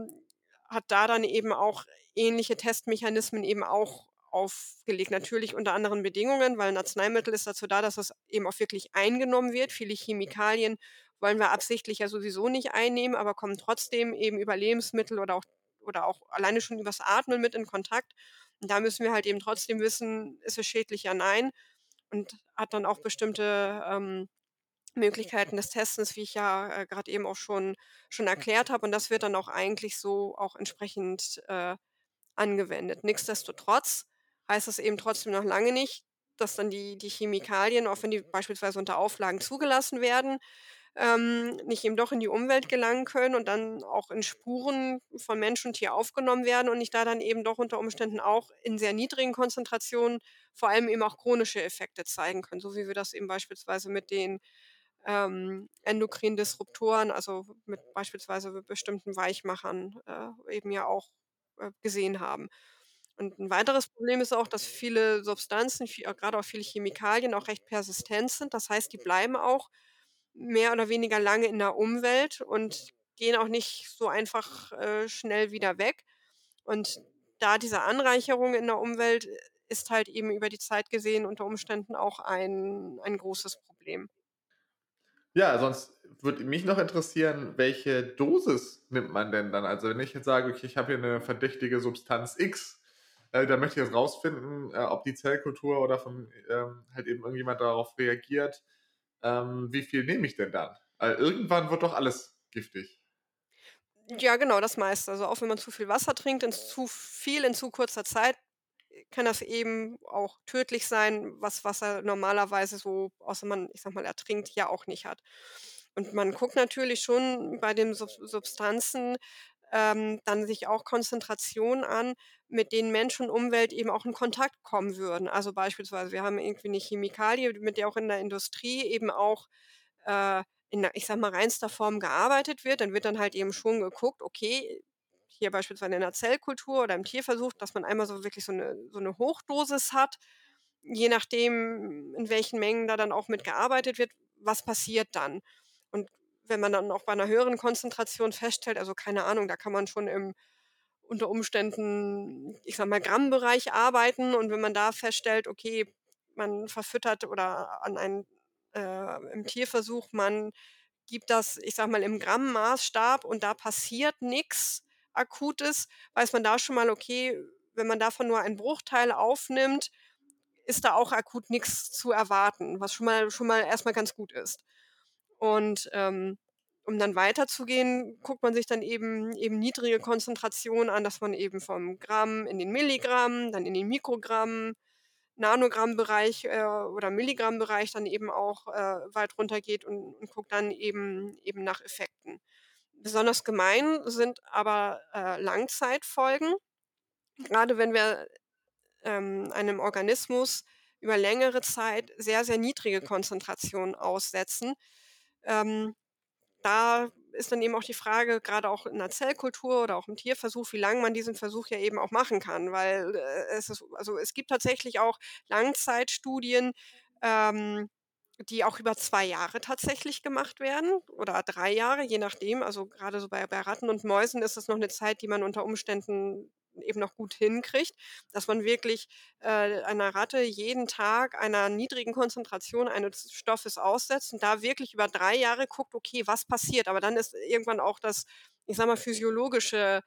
[SPEAKER 2] hat da dann eben auch ähnliche Testmechanismen eben auch aufgelegt. Natürlich unter anderen Bedingungen, weil 'n Arzneimittel ist dazu da, dass es eben auch wirklich eingenommen wird. Viele Chemikalien wollen wir absichtlich ja sowieso nicht einnehmen, aber kommen trotzdem eben über Lebensmittel oder auch alleine schon übers Atmen mit in Kontakt. Und da müssen wir halt eben trotzdem wissen, ist es schädlich, ja, nein, und hat dann auch bestimmte, Möglichkeiten des Testens, wie ich ja, grad eben auch schon erklärt habe. Und das wird dann auch eigentlich so auch entsprechend, angewendet. Nichtsdestotrotz heißt das eben trotzdem noch lange nicht, dass dann die Chemikalien, auch wenn die beispielsweise unter Auflagen zugelassen werden, nicht eben doch in die Umwelt gelangen können und dann auch in Spuren von Mensch und Tier aufgenommen werden und nicht da dann eben doch unter Umständen auch in sehr niedrigen Konzentrationen vor allem eben auch chronische Effekte zeigen können, so wie wir das eben beispielsweise mit den, endokrinen Disruptoren, also mit beispielsweise bestimmten Weichmachern, eben ja auch, gesehen haben. Und 'n weiteres Problem ist auch, dass viele Substanzen, grade auch viele Chemikalien auch recht persistent sind. Das heißt, die bleiben auch mehr oder weniger lange in der Umwelt und gehen auch nicht so einfach, schnell wieder weg. Und da diese Anreicherung in der Umwelt ist halt eben über die Zeit gesehen unter Umständen auch ein großes Problem.
[SPEAKER 1] Ja, sonst würde mich noch interessieren, welche Dosis nimmt man denn dann? Also, wenn ich jetzt sage: „Okay, ich habe hier eine verdächtige Substanz X, da möchte ich jetzt rausfinden, ob die Zellkultur oder von halt eben irgendjemand darauf reagiert. Wie viel nehme ich denn dann?“ Irgendwann wird doch alles giftig.
[SPEAKER 2] Ja, genau, das meiste. Also, auch wenn man zu viel Wasser trinkt, zu viel in zu kurzer Zeit, kann das eben auch tödlich sein, was Wasser normalerweise so, außer man, ich sage mal, ertrinkt, ja auch nicht hat. Und man guckt natürlich schon bei den Substanzen, dann sich auch Konzentrationen an, mit denen Mensch und Umwelt eben auch in Kontakt kommen würden. Also, beispielsweise, wir haben irgendwie 'ne Chemikalie, mit der auch in der Industrie eben auch, in der, ich sage mal, reinster Form gearbeitet wird. Dann wird dann halt eben schon geguckt, okay, hier beispielsweise in der Zellkultur oder im Tierversuch, dass man einmal so wirklich so 'ne Hochdosis hat, je nachdem, in welchen Mengen da dann auch mit gearbeitet wird, was passiert dann? Und wenn man dann auch bei 'ner höheren Konzentration feststellt, also, keine Ahnung, da kann man schon im unter Umständen, ich sage mal, Grammbereich arbeiten, und wenn man da feststellt, okay, man verfüttert oder im Tierversuch, man gibt das, ich sage mal, im Grammmaßstab und da passiert nix Akutes, weiß man da schon mal, okay, wenn man davon nur einen Bruchteil aufnimmt, ist da auch akut nix zu erwarten, was schon mal erst mal ganz gut ist. Und, um dann weiterzugehen, guckt man sich dann eben niedrige Konzentrationen an, dass man eben vom Gramm in den Milligramm, dann in den Mikrogramm, Nanogrammbereich, oder Milligrammbereich dann eben auch, weit runtergeht, und guckt dann eben nach Effekten. Besonders gemein sind aber, Langzeitfolgen. Grade wenn wir, einem Organismus über längere Zeit sehr, sehr niedrige Konzentrationen aussetzen. Ähm, Da ist dann eben auch die Frage, gerade auch in der Zellkultur oder auch im Tierversuch, wie lange man diesen Versuch ja eben auch machen kann, weil, es gibt tatsächlich auch Langzeitstudien, ähm, die auch über 2 Jahre tatsächlich gemacht werden oder 3 Jahre, je nachdem. Also, gerade so bei Ratten und Mäusen ist das noch eine Zeit, die man unter Umständen eben noch gut hinkriegt, dass man wirklich, einer Ratte jeden Tag einer niedrigen Konzentration eines Stoffes aussetzt und da wirklich über 3 Jahre guckt: „Okay, was passiert?“ Aber dann ist irgendwann auch das, ich sage mal, physiologische,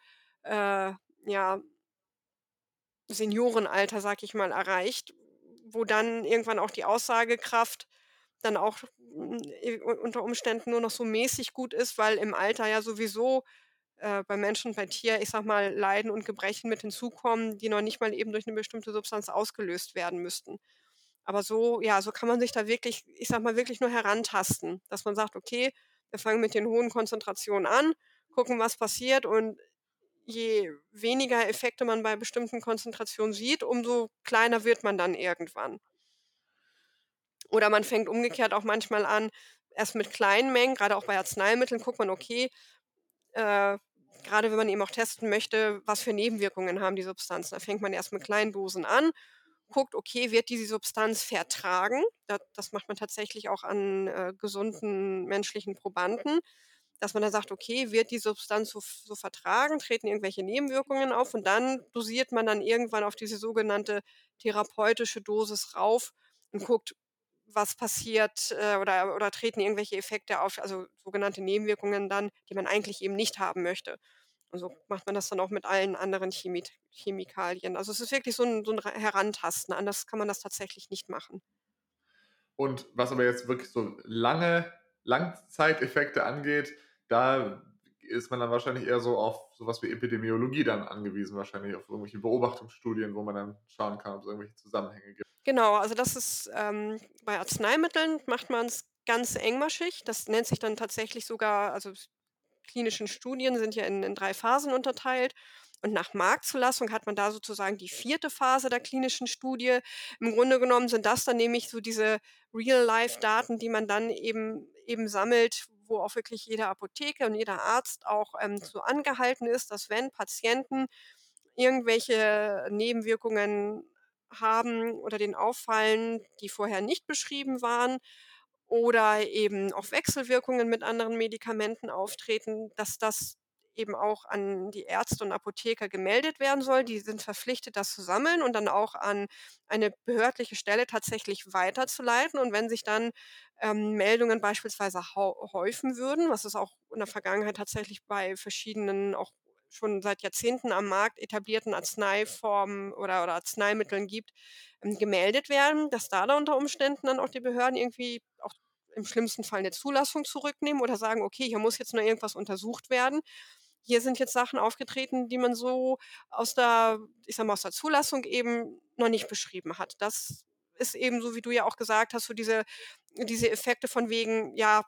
[SPEAKER 2] ja, Seniorenalter, sage ich mal, erreicht, wo dann irgendwann auch die Aussagekraft dann auch, unter Umständen nur noch so mäßig gut ist, weil im Alter ja sowieso, bei Menschen, bei Tier, ich sage mal, Leiden und Gebrechen mit hinzukommen, die noch nicht mal eben durch 'ne bestimmte Substanz ausgelöst werden müssten. Aber so, ja, so kann man sich da wirklich, ich sage mal, wirklich nur herantasten, dass man sagt: „Okay, wir fangen mit den hohen Konzentrationen an, gucken, was passiert“, und je weniger Effekte man bei bestimmten Konzentrationen sieht, umso kleiner wird man dann irgendwann. Oder man fängt umgekehrt auch manchmal an, erst mit kleinen Mengen, grade auch bei Arzneimitteln guckt man, okay, äh, grade wenn man eben auch testen möchte, was für Nebenwirkungen haben die Substanzen. Da fängt man erst mit kleinen Dosen an, guckt, okay, wird diese Substanz vertragen? Das macht man tatsächlich auch an, gesunden menschlichen Probanden, dass man dann sagt: „Okay, wird die Substanz so vertragen? Treten irgendwelche Nebenwirkungen auf?“ Und dann dosiert man dann irgendwann auf diese sogenannte therapeutische Dosis rauf und guckt, was passiert, oder treten irgendwelche Effekte auf, also sogenannte Nebenwirkungen dann, die man eigentlich eben nicht haben möchte. Und so macht man das dann auch mit allen anderen Chemikalien. Also, es ist wirklich so 'n Herantasten, anders kann man das tatsächlich nicht machen.
[SPEAKER 1] Und was aber jetzt wirklich so lange Langzeiteffekte angeht, da ist man dann wahrscheinlich eher so auf so was wie Epidemiologie dann angewiesen, wahrscheinlich auf irgendwelche Beobachtungsstudien, wo man dann schauen kann, ob es irgendwelche Zusammenhänge gibt.
[SPEAKER 2] Genau, also das ist, bei Arzneimitteln macht man's ganz engmaschig. Das nennt sich dann tatsächlich sogar, also klinischen Studien sind ja in 3 Phasen unterteilt, und nach Marktzulassung hat man da sozusagen die vierte Phase der klinischen Studie. Im Grunde genommen sind das dann nämlich so diese Real-Life-Daten, die man dann eben sammelt, wo auch wirklich jeder Apotheker und jeder Arzt auch, so angehalten ist, dass wenn Patienten irgendwelche Nebenwirkungen haben oder denen auffallen, die vorher nicht beschrieben waren, oder eben auch Wechselwirkungen mit anderen Medikamenten auftreten, dass das eben auch an die Ärzte und Apotheker gemeldet werden soll. Die sind verpflichtet, das zu sammeln und dann auch an eine behördliche Stelle tatsächlich weiterzuleiten. Und wenn sich dann, Meldungen beispielsweise häufen würden, was es auch in der Vergangenheit tatsächlich bei verschiedenen, auch schon seit Jahrzehnten am Markt etablierten Arzneiformen oder Arzneimitteln gibt, gemeldet werden, dass da unter Umständen dann auch die Behörden irgendwie auch im schlimmsten Fall 'ne Zulassung zurücknehmen oder sagen: „Okay, hier muss jetzt noch irgendwas untersucht werden.“ hier sind jetzt Sachen aufgetreten, die man so aus der ich sage mal, aus der Zulassung eben noch nicht beschrieben hat. Das ist eben so, wie du ja auch gesagt hast, so diese Effekte von wegen, ja,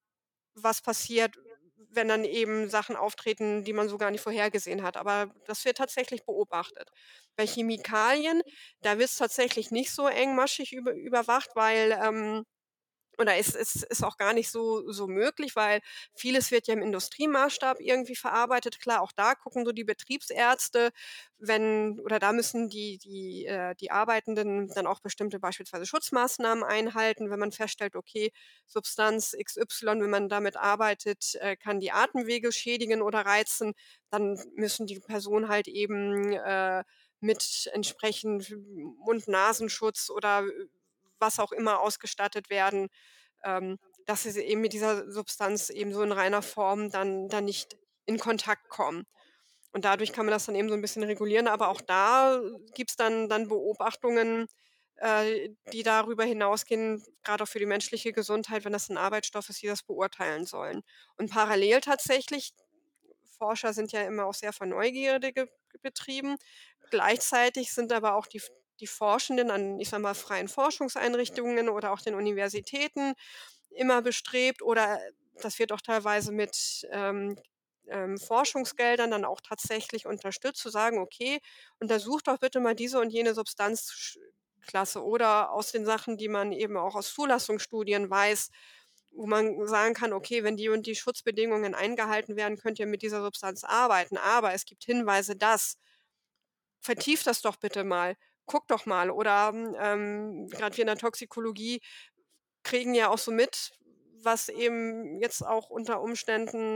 [SPEAKER 2] was passiert, wenn dann eben Sachen auftreten, die man so gar nicht vorhergesehen hat. Aber das wird tatsächlich beobachtet. Bei Chemikalien, da wird's tatsächlich nicht so engmaschig überwacht, weil, oder es ist auch gar nicht so möglich, weil vieles wird ja im Industriemaßstab irgendwie verarbeitet. Klar, auch da gucken so die Betriebsärzte, wenn oder da müssen die Arbeitenden dann auch bestimmte beispielsweise Schutzmaßnahmen einhalten. Wenn man feststellt, okay, Substanz XY, wenn man damit arbeitet, kann die Atemwege schädigen oder reizen, dann müssen die Personen halt eben, mit entsprechend Mund-Nasenschutz oder was auch immer ausgestattet werden, dass sie eben mit dieser Substanz eben so in reiner Form dann nicht in Kontakt kommen. Und dadurch kann man das dann eben so ein bisschen regulieren, aber auch da gibt's dann Beobachtungen, die darüber hinausgehen, grade auch für die menschliche Gesundheit, wenn das 'n Arbeitsstoff ist, die das beurteilen sollen. Und parallel tatsächlich Forscher sind ja immer auch sehr von Neugierde betrieben. Gleichzeitig sind aber auch die Forschenden an, ich sage mal, freien Forschungseinrichtungen oder auch den Universitäten immer bestrebt oder das wird auch teilweise mit, Forschungsgeldern dann auch tatsächlich unterstützt, zu sagen: „Okay, untersucht doch bitte mal diese und jene Substanzklasse“ oder aus den Sachen, die man eben auch aus Zulassungsstudien weiß, wo man sagen kann: „Okay, wenn die und die Schutzbedingungen eingehalten werden, könnt ihr mit dieser Substanz arbeiten, aber es gibt Hinweise, dass“ vertieft das doch bitte mal. Guck doch mal oder, grad wir in der Toxikologie kriegen ja auch so mit, was eben jetzt auch unter Umständen,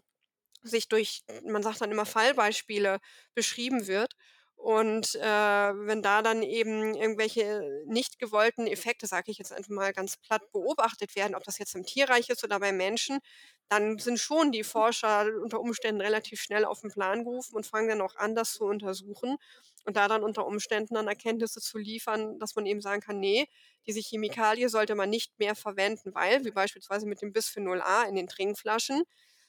[SPEAKER 2] sich durch man sagt dann immer Fallbeispiele beschrieben wird. Und, wenn da dann eben irgendwelche nicht gewollten Effekte, sage ich jetzt einfach mal ganz platt, beobachtet werden, ob das jetzt im Tierreich ist oder bei Menschen, dann sind schon die Forscher unter Umständen relativ schnell auf den Plan gerufen und fangen dann auch an, das zu untersuchen und da dann unter Umständen dann Erkenntnisse zu liefern, dass man eben sagen kann: „Ne, diese Chemikalie sollte man nicht mehr verwenden“, weil wie beispielsweise mit dem Bisphenol A in den Trinkflaschen,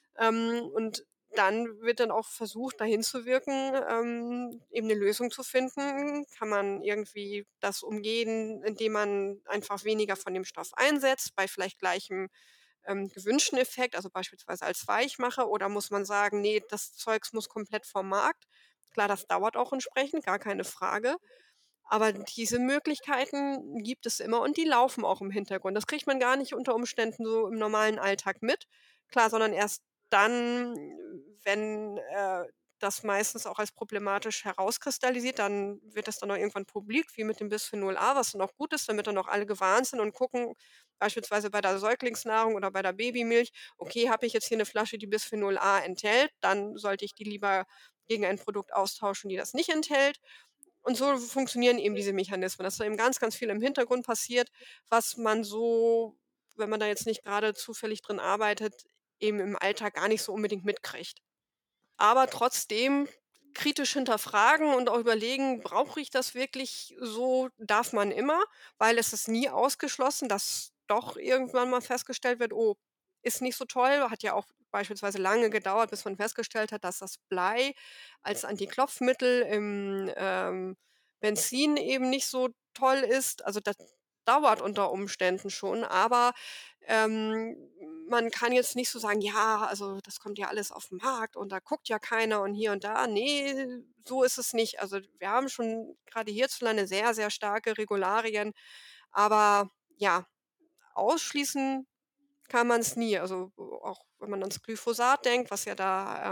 [SPEAKER 2] und dann wird dann auch versucht, dahin zu wirken, eben 'ne Lösung zu finden. Kann man irgendwie das umgehen, indem man einfach weniger von dem Stoff einsetzt, bei vielleicht gleichem, gewünschten Effekt, also beispielsweise als Weichmacher, oder muss man sagen: „Ne, das Zeugs muss komplett vom Markt.“ Klar, das dauert auch entsprechend, gar keine Frage. Aber diese Möglichkeiten gibt es immer und die laufen auch im Hintergrund. Das kriegt man gar nicht unter Umständen so im normalen Alltag mit. Klar, sondern erst dann, wenn, das meistens auch als problematisch herauskristallisiert, dann wird das dann auch irgendwann publik, wie mit dem Bisphenol A, was dann auch gut ist, damit dann auch alle gewarnt sind und gucken, beispielsweise bei der Säuglingsnahrung oder bei der Babymilch: „Okay, habe ich jetzt hier eine Flasche, die Bisphenol A enthält, dann sollte ich die lieber gegen ein Produkt austauschen, die das nicht enthält.“ Und so funktionieren eben diese Mechanismen, dass da eben ganz, ganz viel im Hintergrund passiert, was man so, wenn man da jetzt nicht gerade zufällig drin arbeitet, eben im Alltag gar nicht so unbedingt mitkriegt. Aber trotzdem kritisch hinterfragen und auch überlegen: „Brauche ich das wirklich so?“ Darf man immer, weil es ist nie ausgeschlossen, dass doch irgendwann mal festgestellt wird: „Oh, ist nicht so toll.“ Hat ja auch beispielsweise lange gedauert, bis man festgestellt hat, dass das Blei als Antiklopfmittel im, Benzin eben nicht so toll ist. Also, das dauert unter Umständen schon, aber ähm, man kann jetzt nicht so sagen: „Ja, also das kommt ja alles auf 'n Markt und da guckt ja keiner und hier und da.“ Ne, so ist es nicht. Also, wir haben schon grade hierzulande sehr, sehr starke Regularien, aber ja, ausschließen kann man's nie. Also, auch wenn man ans Glyphosat denkt, was ja da,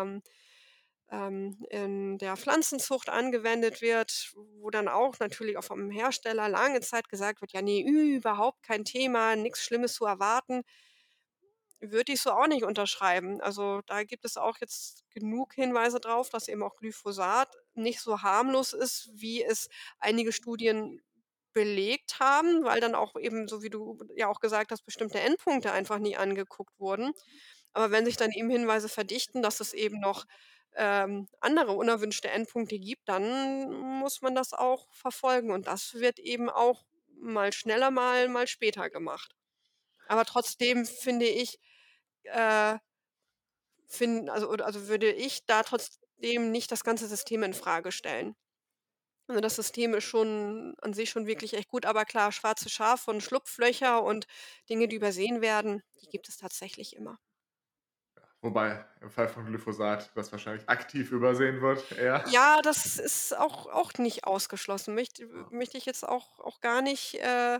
[SPEAKER 2] in der Pflanzenzucht angewendet wird, wo dann auch natürlich auch vom Hersteller lange Zeit gesagt wird: „Ja, ne, überhaupt kein Thema, nix Schlimmes zu erwarten.“ Würde ich so auch nicht unterschreiben. Also, da gibt es auch jetzt genug Hinweise drauf, dass eben auch Glyphosat nicht so harmlos ist, wie es einige Studien belegt haben, weil dann auch eben, so wie du ja auch gesagt hast, bestimmte Endpunkte einfach nie angeguckt wurden. Aber wenn sich dann eben Hinweise verdichten, dass es eben noch, andere unerwünschte Endpunkte gibt, dann muss man das auch verfolgen und das wird eben auch mal schneller, mal später gemacht. Aber trotzdem finde ich, äh, würde ich da trotzdem nicht das ganze System in Frage stellen. Also, das System ist schon an sich schon wirklich echt gut, aber klar, schwarze Schafe und Schlupflöcher und Dinge, die übersehen werden, die gibt es tatsächlich immer.
[SPEAKER 1] Wobei im Fall von Glyphosat das wahrscheinlich aktiv übersehen wird eher.
[SPEAKER 2] Ja, das ist auch nicht ausgeschlossen. Möchte ich jetzt auch gar nicht,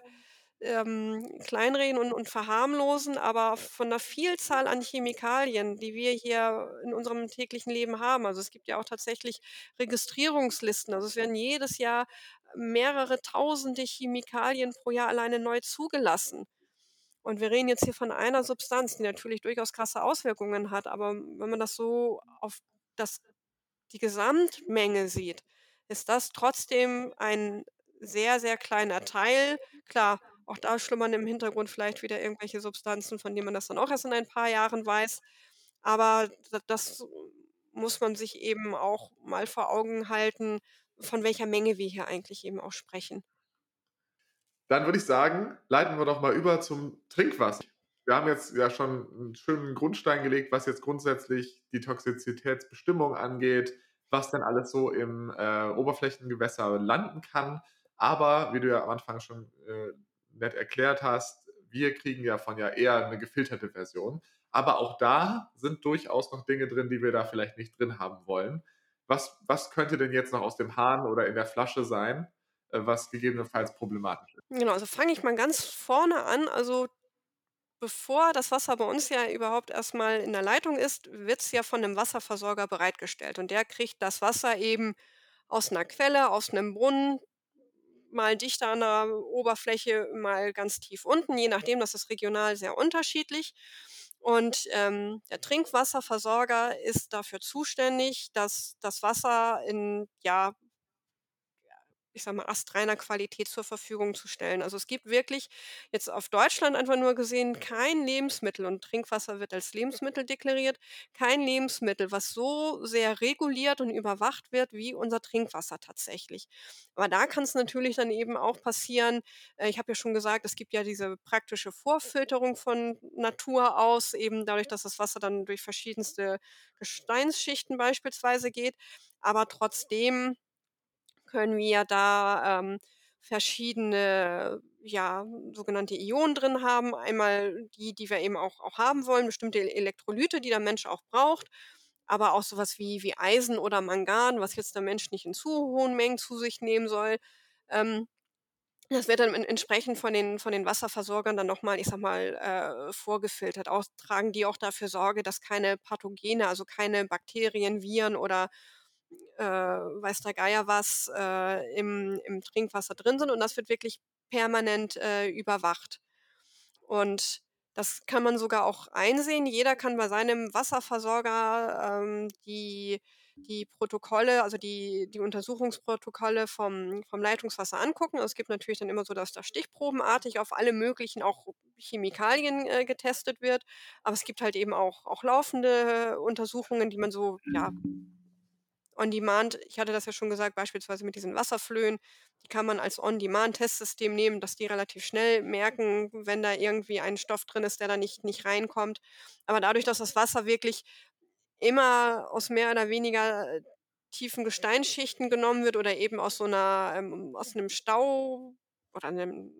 [SPEAKER 2] kleinreden und verharmlosen, aber von der Vielzahl an Chemikalien, die wir hier in unserem täglichen Leben haben, also, es gibt ja auch tatsächlich Registrierungslisten. Also, es werden jedes Jahr mehrere Tausende Chemikalien pro Jahr alleine neu zugelassen. Und wir reden jetzt hier von einer Substanz, die natürlich durchaus krasse Auswirkungen hat, aber wenn man das so auf das die Gesamtmenge sieht, ist das trotzdem ein sehr, sehr kleiner Teil. Klar, auch da schlummern im Hintergrund vielleicht wieder irgendwelche Substanzen, von denen man das dann auch erst in ein paar Jahren weiß. Aber das muss man sich eben auch mal vor Augen halten, von welcher Menge wir hier eigentlich eben auch sprechen.
[SPEAKER 1] Dann würde ich sagen, leiten wir doch mal über zum Trinkwasser. Wir haben jetzt ja schon einen schönen Grundstein gelegt, was jetzt grundsätzlich die Toxizitätsbestimmung angeht, was denn alles so im, Oberflächengewässer landen kann. Aber wie du ja am Anfang schon, nett erklärt hast, wir kriegen davon ja eher eine gefilterte Version. Aber auch da sind durchaus noch Dinge drin, die wir da vielleicht nicht drin haben wollen. Was könnte denn jetzt noch aus dem Hahn oder in der Flasche sein, was gegebenenfalls problematisch ist?
[SPEAKER 2] Genau, also fange ich mal ganz vorne an. Also, bevor das Wasser bei uns ja überhaupt erst mal in der Leitung ist, wird es ja von 'nem Wasserversorger bereitgestellt und der kriegt das Wasser eben aus 'ner Quelle, aus 'nem Brunnen, mal dichter an der Oberfläche, mal ganz tief unten, je nachdem, das ist regional sehr unterschiedlich. Und, der Trinkwasserversorger ist dafür zuständig, dass das Wasser in, ja, ich sage mal, astreiner Qualität zur Verfügung zu stellen. Also, es gibt wirklich jetzt auf Deutschland einfach nur gesehen kein Lebensmittel und Trinkwasser wird als Lebensmittel deklariert, kein Lebensmittel, was so sehr reguliert und überwacht wird wie unser Trinkwasser tatsächlich. Aber da kann es natürlich dann eben auch passieren, ich habe ja schon gesagt, es gibt ja diese praktische Vorfilterung von Natur aus, eben dadurch, dass das Wasser dann durch verschiedenste Gesteinsschichten beispielsweise geht. Aber trotzdem können wir da, verschiedene, ja, sogenannte Ionen drin haben. Einmal die, die wir eben auch haben wollen, bestimmte Elektrolyte, die der Mensch auch braucht, aber auch sowas wie Eisen oder Mangan, was jetzt der Mensch nicht in zu hohen Mengen zu sich nehmen soll. Ähm, Das wird dann entsprechend von den Wasserversorgern dann noch mal, ich sage mal, vorgefiltert. Auch tragen die auch dafür Sorge, dass keine Pathogene, also keine Bakterien, Viren oder weiß der Geier was, im Trinkwasser drin sind und das wird wirklich permanent, überwacht. Und das kann man sogar auch einsehen. Jeder kann bei seinem Wasserversorger, die Protokolle, also die Untersuchungsprotokolle vom Leitungswasser angucken. Es gibt natürlich dann immer so, dass da stichprobenartig auf alle möglichen auch Chemikalien, getestet wird. Aber es gibt halt eben auch laufende Untersuchungen, die man so, ja, On-Demand, ich hatte das ja schon gesagt, beispielsweise mit diesen Wasserflöhen, die kann man als On-Demand-Testsystem nehmen, dass die relativ schnell merken, wenn da irgendwie ein Stoff drin ist, der da nicht reinkommt. Aber dadurch, dass das Wasser wirklich immer aus mehr oder weniger, tiefen Gesteinsschichten genommen wird oder eben aus 'nem Stau oder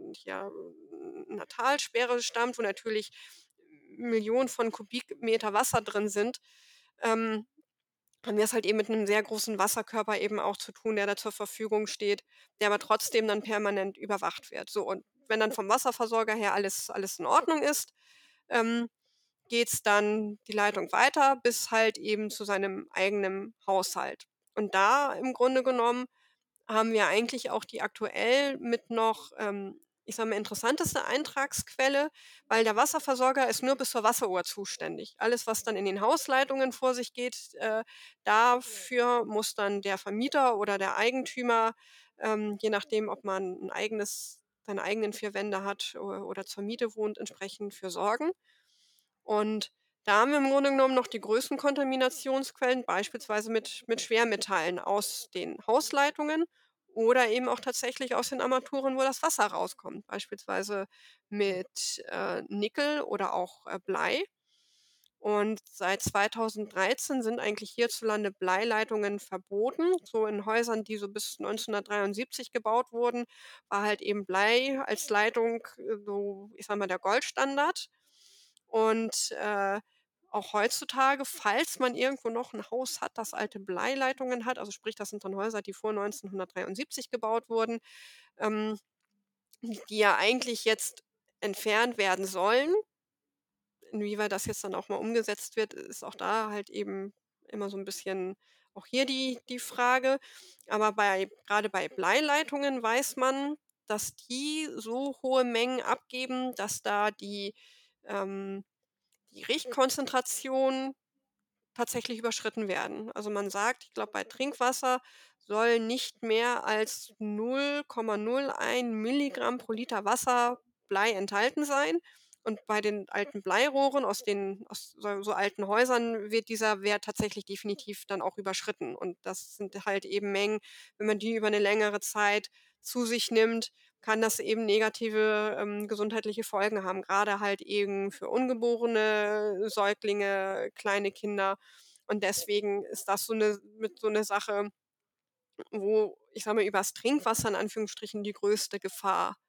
[SPEAKER 2] 'ner Talsperre stammt, wo natürlich Millionen von Kubikmeter Wasser drin sind, ähm, haben wir es halt eben mit 'nem sehr großen Wasserkörper eben auch zu tun, der da zur Verfügung steht, der aber trotzdem dann permanent überwacht wird. So, und wenn dann vom Wasserversorger her alles in Ordnung ist, ähm, geht's dann die Leitung weiter bis halt eben zu seinem eigenen Haushalt. Und da im Grunde genommen haben wir eigentlich auch die aktuell mit noch, ich sage mal, interessanteste Eintragsquelle, weil der Wasserversorger ist nur bis zur Wasseruhr zuständig. Alles, was dann in den Hausleitungen vor sich geht, dafür muss dann der Vermieter oder der Eigentümer, je nachdem, ob man ein eigenes seine eigenen 4 Wände hat oder zur Miete wohnt, entsprechend für sorgen. Und da haben wir im Grunde genommen noch die größten Kontaminationsquellen, beispielsweise mit Schwermetallen aus den Hausleitungen oder eben auch tatsächlich aus den Armaturen, wo das Wasser rauskommt, beispielsweise mit, Nickel oder auch, Blei. Und seit 2013 sind eigentlich hierzulande Bleileitungen verboten. So in Häusern, die so bis 1973 gebaut wurden, war halt eben Blei als Leitung, so, ich sage mal, der Goldstandard. Und, auch heutzutage, falls man irgendwo noch ein Haus hat, das alte Bleileitungen hat, also sprich, das sind dann Häuser, die vor 1973 gebaut wurden, ähm, die ja eigentlich jetzt entfernt werden sollen. Inwieweit das jetzt dann auch mal umgesetzt wird, ist auch da halt eben immer so ein bisschen auch hier die Frage. Aber bei gerade bei Bleileitungen weiß man, dass die so hohe Mengen abgeben, dass da die Richtkonzentration tatsächlich überschritten werden. Also, man sagt, ich glaube, bei Trinkwasser soll nicht mehr als 0,01 Milligramm pro Liter Wasser Blei enthalten sein. Und bei den alten Bleirohren aus so alten Häusern wird dieser Wert tatsächlich definitiv dann auch überschritten. Und das sind halt eben Mengen, wenn man die über eine längere Zeit zu sich nimmt, kann das eben negative, gesundheitliche Folgen haben, gerade halt eben für ungeborene Säuglinge, kleine Kinder. Und deswegen ist das so eine Sache, wo, ich sage mal, übers Trinkwasser in Anführungsstrichen die größte Gefahr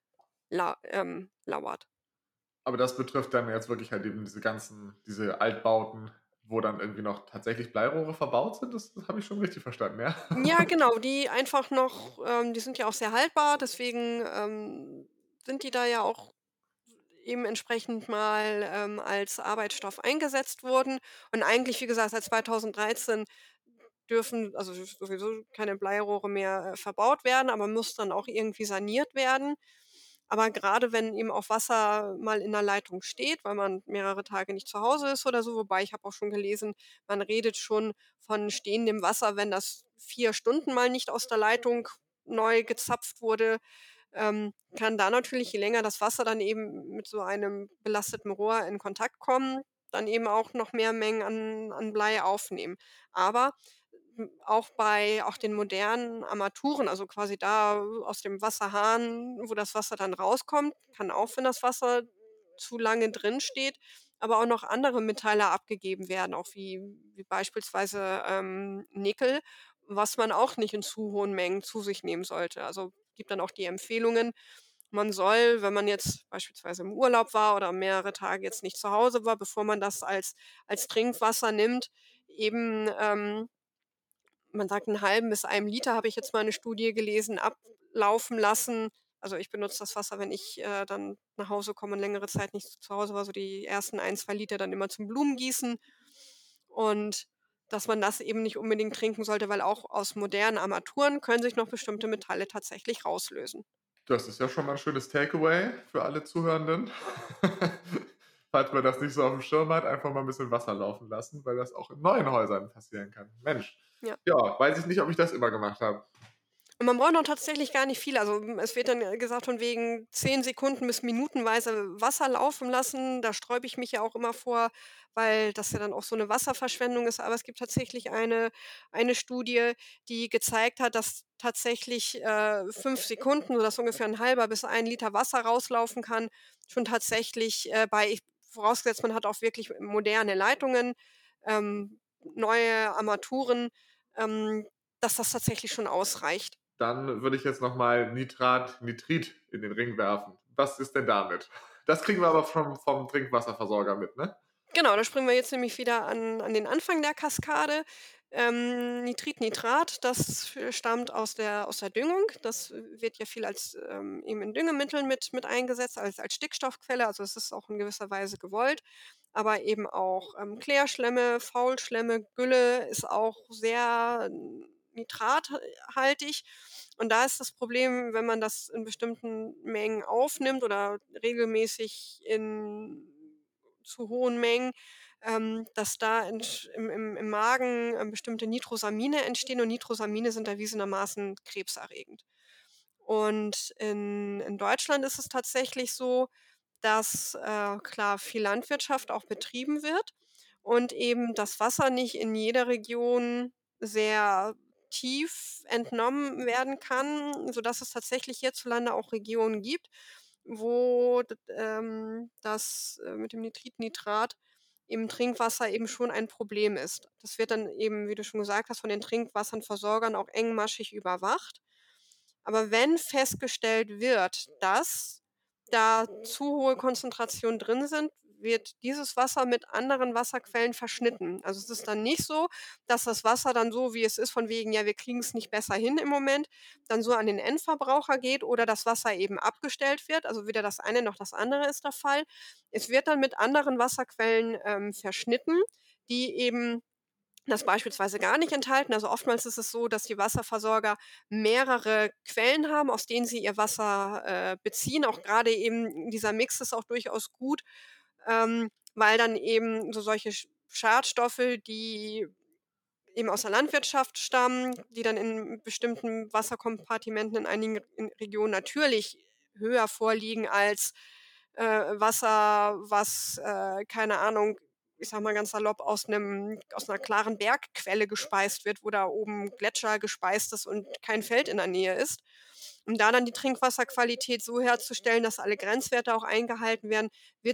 [SPEAKER 2] lauert.
[SPEAKER 1] Aber das betrifft dann jetzt wirklich halt eben diese Altbauten, wo dann irgendwie noch tatsächlich Bleirohre verbaut sind? Das habe ich schon richtig verstanden, ja?
[SPEAKER 2] Ja, genau, die einfach noch die sind ja auch sehr haltbar, deswegen, sind die da ja auch eben entsprechend mal, als Arbeitsstoff eingesetzt wurden. Und eigentlich, wie gesagt, seit 2013 dürfen also sowieso keine Bleirohre mehr, verbaut werden, aber muss dann auch irgendwie saniert werden. Aber gerade wenn eben auch Wasser mal in der Leitung steht, weil man mehrere Tage nicht zu Hause ist oder so, wobei ich habe auch schon gelesen, man redet schon von stehendem Wasser, wenn das 4 Stunden mal nicht aus der Leitung neu gezapft wurde, kann da natürlich, je länger das Wasser dann eben mit so einem belasteten Rohr in Kontakt kommen, dann eben auch noch mehr Mengen an Blei aufnehmen. Aber, auch bei auch den modernen Armaturen, also quasi da aus dem Wasserhahn, wo das Wasser dann rauskommt, kann auch, wenn das Wasser zu lange drin steht, aber auch noch andere Metalle abgegeben werden, auch wie beispielsweise, Nickel, was man auch nicht in zu hohen Mengen zu sich nehmen sollte. Also, gibt dann auch die Empfehlungen, man soll, wenn man jetzt beispielsweise im Urlaub war oder mehrere Tage jetzt nicht zu Hause war, bevor man das als Trinkwasser nimmt, eben, man sagt 'n halben bis einem Liter, habe ich jetzt mal 'ne Studie gelesen, ablaufen lassen. Also, ich benutze das Wasser, wenn ich, dann nach Hause komme und längere Zeit nicht zu Hause war, so die ersten 1, 2 Liter dann immer zum Blumengießen. Und dass man das eben nicht unbedingt trinken sollte, weil auch aus modernen Armaturen können sich noch bestimmte Metalle tatsächlich rauslösen.
[SPEAKER 1] Das ist ja schon mal 'n schönes Takeaway für alle Zuhörenden. Falls man das nicht so aufm Schirm hat, einfach mal 'n bisschen Wasser laufen lassen, weil das auch in neuen Häusern passieren kann. Mensch,
[SPEAKER 2] Ja.
[SPEAKER 1] ja, weiß ich nicht, ob ich das immer gemacht habe.
[SPEAKER 2] Und man braucht noch tatsächlich gar nicht viel. Also, es wird dann, gesagt von wegen 10 Sekunden bis minutenweise Wasser laufen lassen. Da sträube ich mich ja auch immer vor, weil das ja dann auch so eine Wasserverschwendung ist. Aber es gibt tatsächlich eine Studie, die gezeigt hat, dass tatsächlich, 5 Sekunden, sodass ungefähr ein halber bis ein Liter Wasser rauslaufen kann, schon tatsächlich, vorausgesetzt, man hat auch wirklich moderne Leitungen, neue Armaturen, ähm, dass das tatsächlich schon ausreicht.
[SPEAKER 1] Dann würde ich jetzt noch mal Nitrit in den Ring werfen. Was ist denn damit? Das kriegen wir aber vom Trinkwasserversorger mit, ne?
[SPEAKER 2] Genau, da springen wir jetzt nämlich wieder an den Anfang der Kaskade. Nitrit, Nitrat, das stammt aus der Düngung. Das wird ja viel als, eben in Düngemitteln mit eingesetzt, als Stickstoffquelle. Also, es ist auch in gewisser Weise gewollt. Aber eben auch, Klärschlämme, Faulschlämme, Gülle ist auch sehr nitrathaltig. Und da ist das Problem, wenn man das in bestimmten Mengen aufnimmt oder regelmäßig in zu hohen Mengen, dass da im Magen, bestimmte Nitrosamine entstehen und Nitrosamine sind erwiesenermaßen krebserregend. Und in Deutschland ist es tatsächlich so, dass, klar, viel Landwirtschaft auch betrieben wird und eben das Wasser nicht in jeder Region sehr tief entnommen werden kann, sodass es tatsächlich hierzulande auch Regionen gibt, wo das, mit dem Nitrat im Trinkwasser eben schon ein Problem ist. Das wird dann eben, wie du schon gesagt hast, von den Trinkwassernversorgern auch engmaschig überwacht. Aber wenn festgestellt wird, dass da zu hohe Konzentrationen drin sind, wird dieses Wasser mit anderen Wasserquellen verschnitten. Also, es ist dann nicht so, dass das Wasser dann so, wie es ist, von wegen: „Ja, wir kriegen es nicht besser hin im Moment“, dann so an den Endverbraucher geht oder das Wasser eben abgestellt wird. Also, weder das eine noch das andere ist der Fall. Es wird dann mit anderen Wasserquellen, verschnitten, die eben das beispielsweise gar nicht enthalten. Also, oftmals ist es so, dass die Wasserversorger mehrere Quellen haben, aus denen sie ihr Wasser, beziehen. Auch gerade eben dieser Mix ist auch durchaus gut, weil dann eben solche Schadstoffe, die eben aus der Landwirtschaft stammen, die dann in bestimmten Wasserkompartimenten in einigen Regionen natürlich höher vorliegen als, Wasser, was, keine Ahnung, ich sage mal ganz salopp, aus 'ner klaren Bergquelle gespeist wird, wo da oben Gletscher gespeist ist und kein Feld in der Nähe ist. Um da dann die Trinkwasserqualität so herzustellen, dass alle Grenzwerte auch eingehalten werden,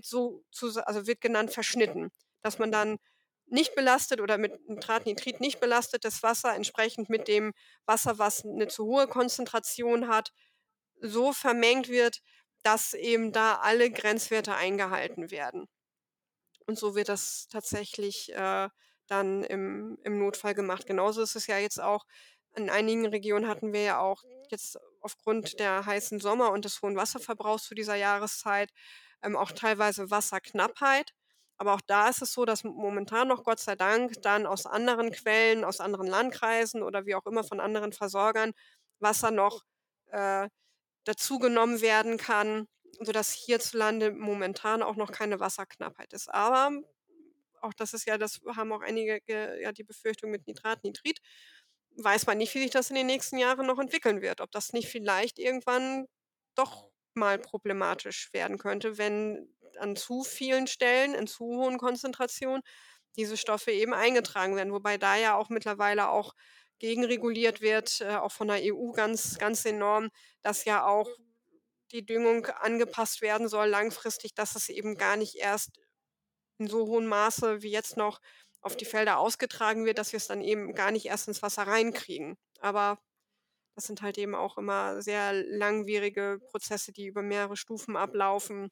[SPEAKER 2] wird genannt verschnitten, dass man dann nicht belastet oder mit Nitrat-Nitrit nicht belastetes Wasser entsprechend mit dem Wasser, was eine zu hohe Konzentration hat, so vermengt wird, dass eben da alle Grenzwerte eingehalten werden. Und so wird das tatsächlich, dann im Notfall gemacht. Genauso ist es ja jetzt auch in einigen Regionen hatten wir ja auch jetzt aufgrund der heißen Sommer und des hohen Wasserverbrauchs zu dieser Jahreszeit, auch teilweise Wasserknappheit. Aber auch da ist es so, dass momentan noch Gott sei Dank dann aus anderen Quellen, aus anderen Landkreisen oder wie auch immer von anderen Versorgern Wasser noch, äh, dazugenommen werden kann, sodass hierzulande momentan auch noch keine Wasserknappheit ist. Aber auch das haben auch einige ja die Befürchtung mit Nitrat, Nitrit. Weiß man nicht, wie sich das in den nächsten Jahren noch entwickeln wird. Ob das nicht vielleicht irgendwann doch mal problematisch werden könnte, wenn an zu vielen Stellen in zu hohen Konzentrationen diese Stoffe eben eingetragen werden. Wobei da ja auch mittlerweile auch gegenreguliert wird, auch von der EU ganz enorm, dass ja auch die Düngung angepasst werden soll langfristig, dass es eben gar nicht erst in so hohem Maße wie jetzt noch auf die Felder ausgetragen wird, dass wir es dann eben gar nicht erst ins Wasser reinkriegen. Aber das sind halt eben auch immer sehr langwierige Prozesse, die über mehrere Stufen ablaufen.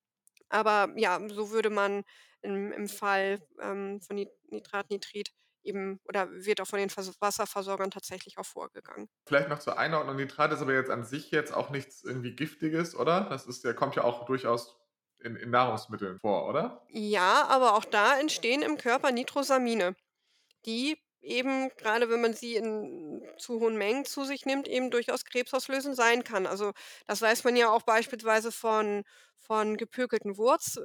[SPEAKER 2] Aber ja, so würde man im Fall, von Nitrat, Nitrit eben oder wird auch von den Wasserversorgern tatsächlich auch vorgegangen.
[SPEAKER 1] Vielleicht noch zur Einordnung: Nitrat ist aber jetzt an sich jetzt auch nichts irgendwie Giftiges, oder? Das ist ja kommt ja auch durchaus in Nahrungsmitteln vor, oder?
[SPEAKER 2] Ja, aber auch da entstehen im Körper Nitrosamine, die eben, gerade wenn man sie in zu hohen Mengen zu sich nimmt, eben durchaus krebsauslösend sein kann. Also, das weiß man ja auch beispielsweise von gepökelten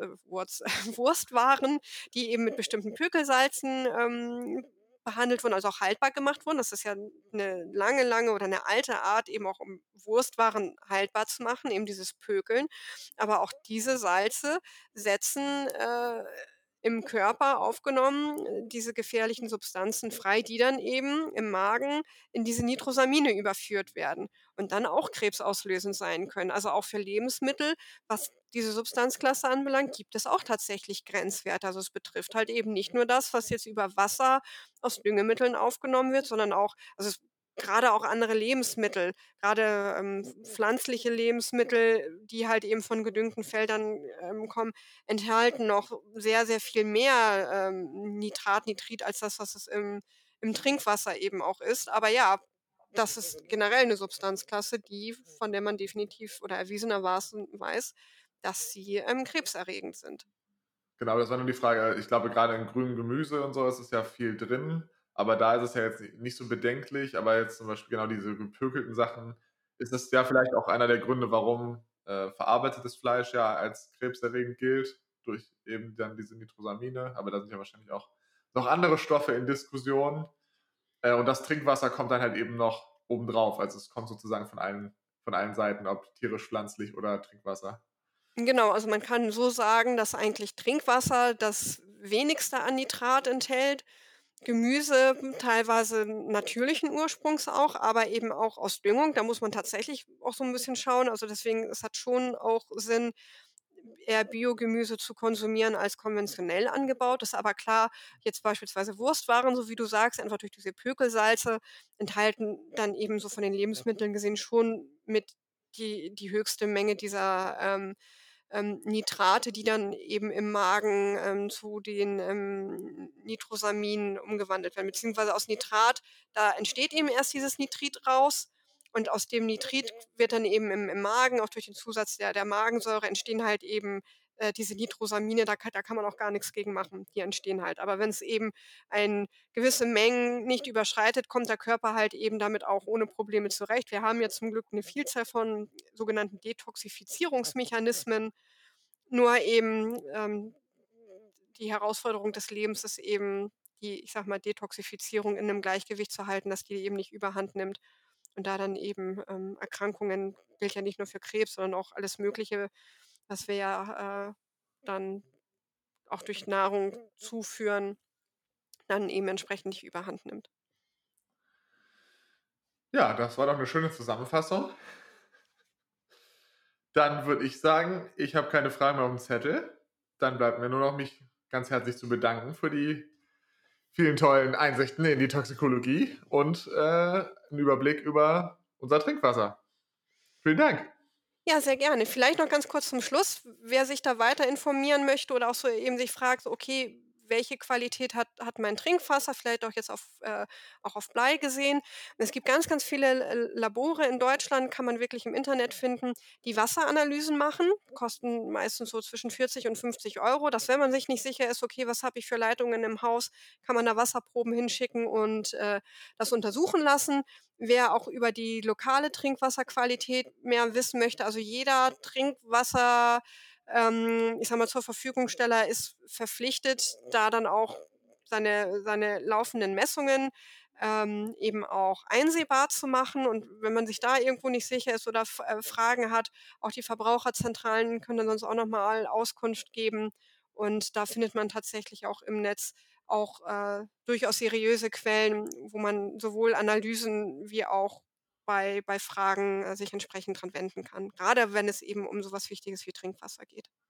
[SPEAKER 2] Wurstwaren, die eben mit bestimmten Pökelsalzen, behandelt wurden, also auch haltbar gemacht wurden. Das ist ja eine lange oder eine alte Art, eben auch um Wurstwaren haltbar zu machen, eben dieses Pökeln. Aber auch diese Salze setzen, im Körper aufgenommen, diese gefährlichen Substanzen frei, die dann eben im Magen in diese Nitrosamine überführt werden und dann auch krebsauslösend sein können. Also auch für Lebensmittel, was diese Substanzklasse anbelangt, gibt es auch tatsächlich Grenzwerte. Also es betrifft halt eben nicht nur das, was jetzt über Wasser aus Düngemitteln aufgenommen wird, sondern auch, gerade auch andere Lebensmittel, gerade pflanzliche Lebensmittel, die halt eben von gedüngten Feldern, kommen, enthalten noch sehr, sehr viel mehr, Nitrat, Nitrit als das, was es im Trinkwasser eben auch ist. Aber ja, das ist generell eine Substanzklasse, von der man definitiv oder erwiesenermaßen weiß, dass sie, krebserregend sind.
[SPEAKER 1] Genau, das war nur die Frage. Ich glaube, gerade in grünem Gemüse und so ist es ja viel drin, aber da ist es ja jetzt nicht so bedenklich. Aber jetzt zum Beispiel genau diese gepökelten Sachen, ist das ja vielleicht auch einer der Gründe, warum, verarbeitetes Fleisch ja als krebserregend gilt, durch eben dann diese Nitrosamine. Aber da sind ja wahrscheinlich auch noch andere Stoffe in Diskussion. Und das Trinkwasser kommt dann halt eben noch obendrauf. Also, es kommt sozusagen von allen Seiten, ob tierisch, pflanzlich oder Trinkwasser.
[SPEAKER 2] Genau, also man kann so sagen, dass eigentlich Trinkwasser das wenigste an Nitrat enthält. Gemüse teilweise natürlichen Ursprungs auch, aber eben auch aus Düngung. Da muss man tatsächlich auch so ein bisschen schauen. Also deswegen, es hat schon auch Sinn, eher Biogemüse zu konsumieren als konventionell angebaut. Ist aber klar, jetzt beispielsweise Wurstwaren, so wie du sagst, einfach durch diese Pökelsalze enthalten dann eben so von den Lebensmitteln gesehen schon mit die höchste Menge dieser, Nitrate, die dann eben im Magen, zu den, Nitrosaminen umgewandelt werden. Beziehungsweise aus Nitrat, da entsteht eben erst dieses Nitrit raus und aus dem Nitrit wird dann eben im Magen, auch durch den Zusatz der Magensäure entstehen halt eben, diese Nitrosamine, da kann man auch gar nix gegen machen. Die entstehen halt. Aber wenn's eben gewisse Mengen nicht überschreitet, kommt der Körper halt eben damit auch ohne Probleme zurecht. Wir haben ja zum Glück 'ne Vielzahl von sogenannten Detoxifizierungsmechanismen. Nur eben, die Herausforderung des Lebens ist eben die, ich sage mal, Detoxifizierung in 'nem Gleichgewicht zu halten, dass die eben nicht Überhand nimmt und da dann eben, Erkrankungen gilt ja nicht nur für Krebs, sondern auch alles Mögliche, was wir ja, dann auch durch Nahrung zuführen, dann eben entsprechend nicht Überhand nimmt.
[SPEAKER 1] Ja, das war doch 'ne schöne Zusammenfassung. Dann würde ich sagen, ich habe keine Fragen mehr aufm Zettel. Dann bleibt mir nur noch, mich ganz herzlich zu bedanken für die vielen tollen Einsichten in die Toxikologie und, 'n Überblick über unser Trinkwasser. Vielen Dank.
[SPEAKER 2] Ja, sehr gerne. Vielleicht noch ganz kurz zum Schluss, wer sich da weiter informieren möchte oder auch so eben sich fragt: „Okay, welche Qualität hat mein Trinkwasser?“ Vielleicht auch jetzt auch auf Blei gesehen. Es gibt ganz, ganz viele Labore in Deutschland, kann man wirklich im Internet finden, die Wasseranalysen machen, kosten meistens so zwischen 40 und 50 €, dass wenn man sich nicht sicher ist: „Okay, was habe ich für Leitungen im Haus?“, kann man da Wasserproben hinschicken und, das untersuchen lassen. Wer auch über die lokale Trinkwasserqualität mehr wissen möchte, also jeder Trinkwasser ich sage mal, zur Verfügungsteller ist verpflichtet, da dann auch seine laufenden Messungen, eben auch einsehbar zu machen. Und wenn man sich da irgendwo nicht sicher ist oder Fragen hat, auch die Verbraucherzentralen können dann sonst auch noch mal Auskunft geben. Und da findet man tatsächlich auch im Netz auch, durchaus seriöse Quellen, wo man sowohl Analysen wie auch bei Fragen, sich entsprechend dran wenden kann, grade wenn es eben um so was Wichtiges wie Trinkwasser geht.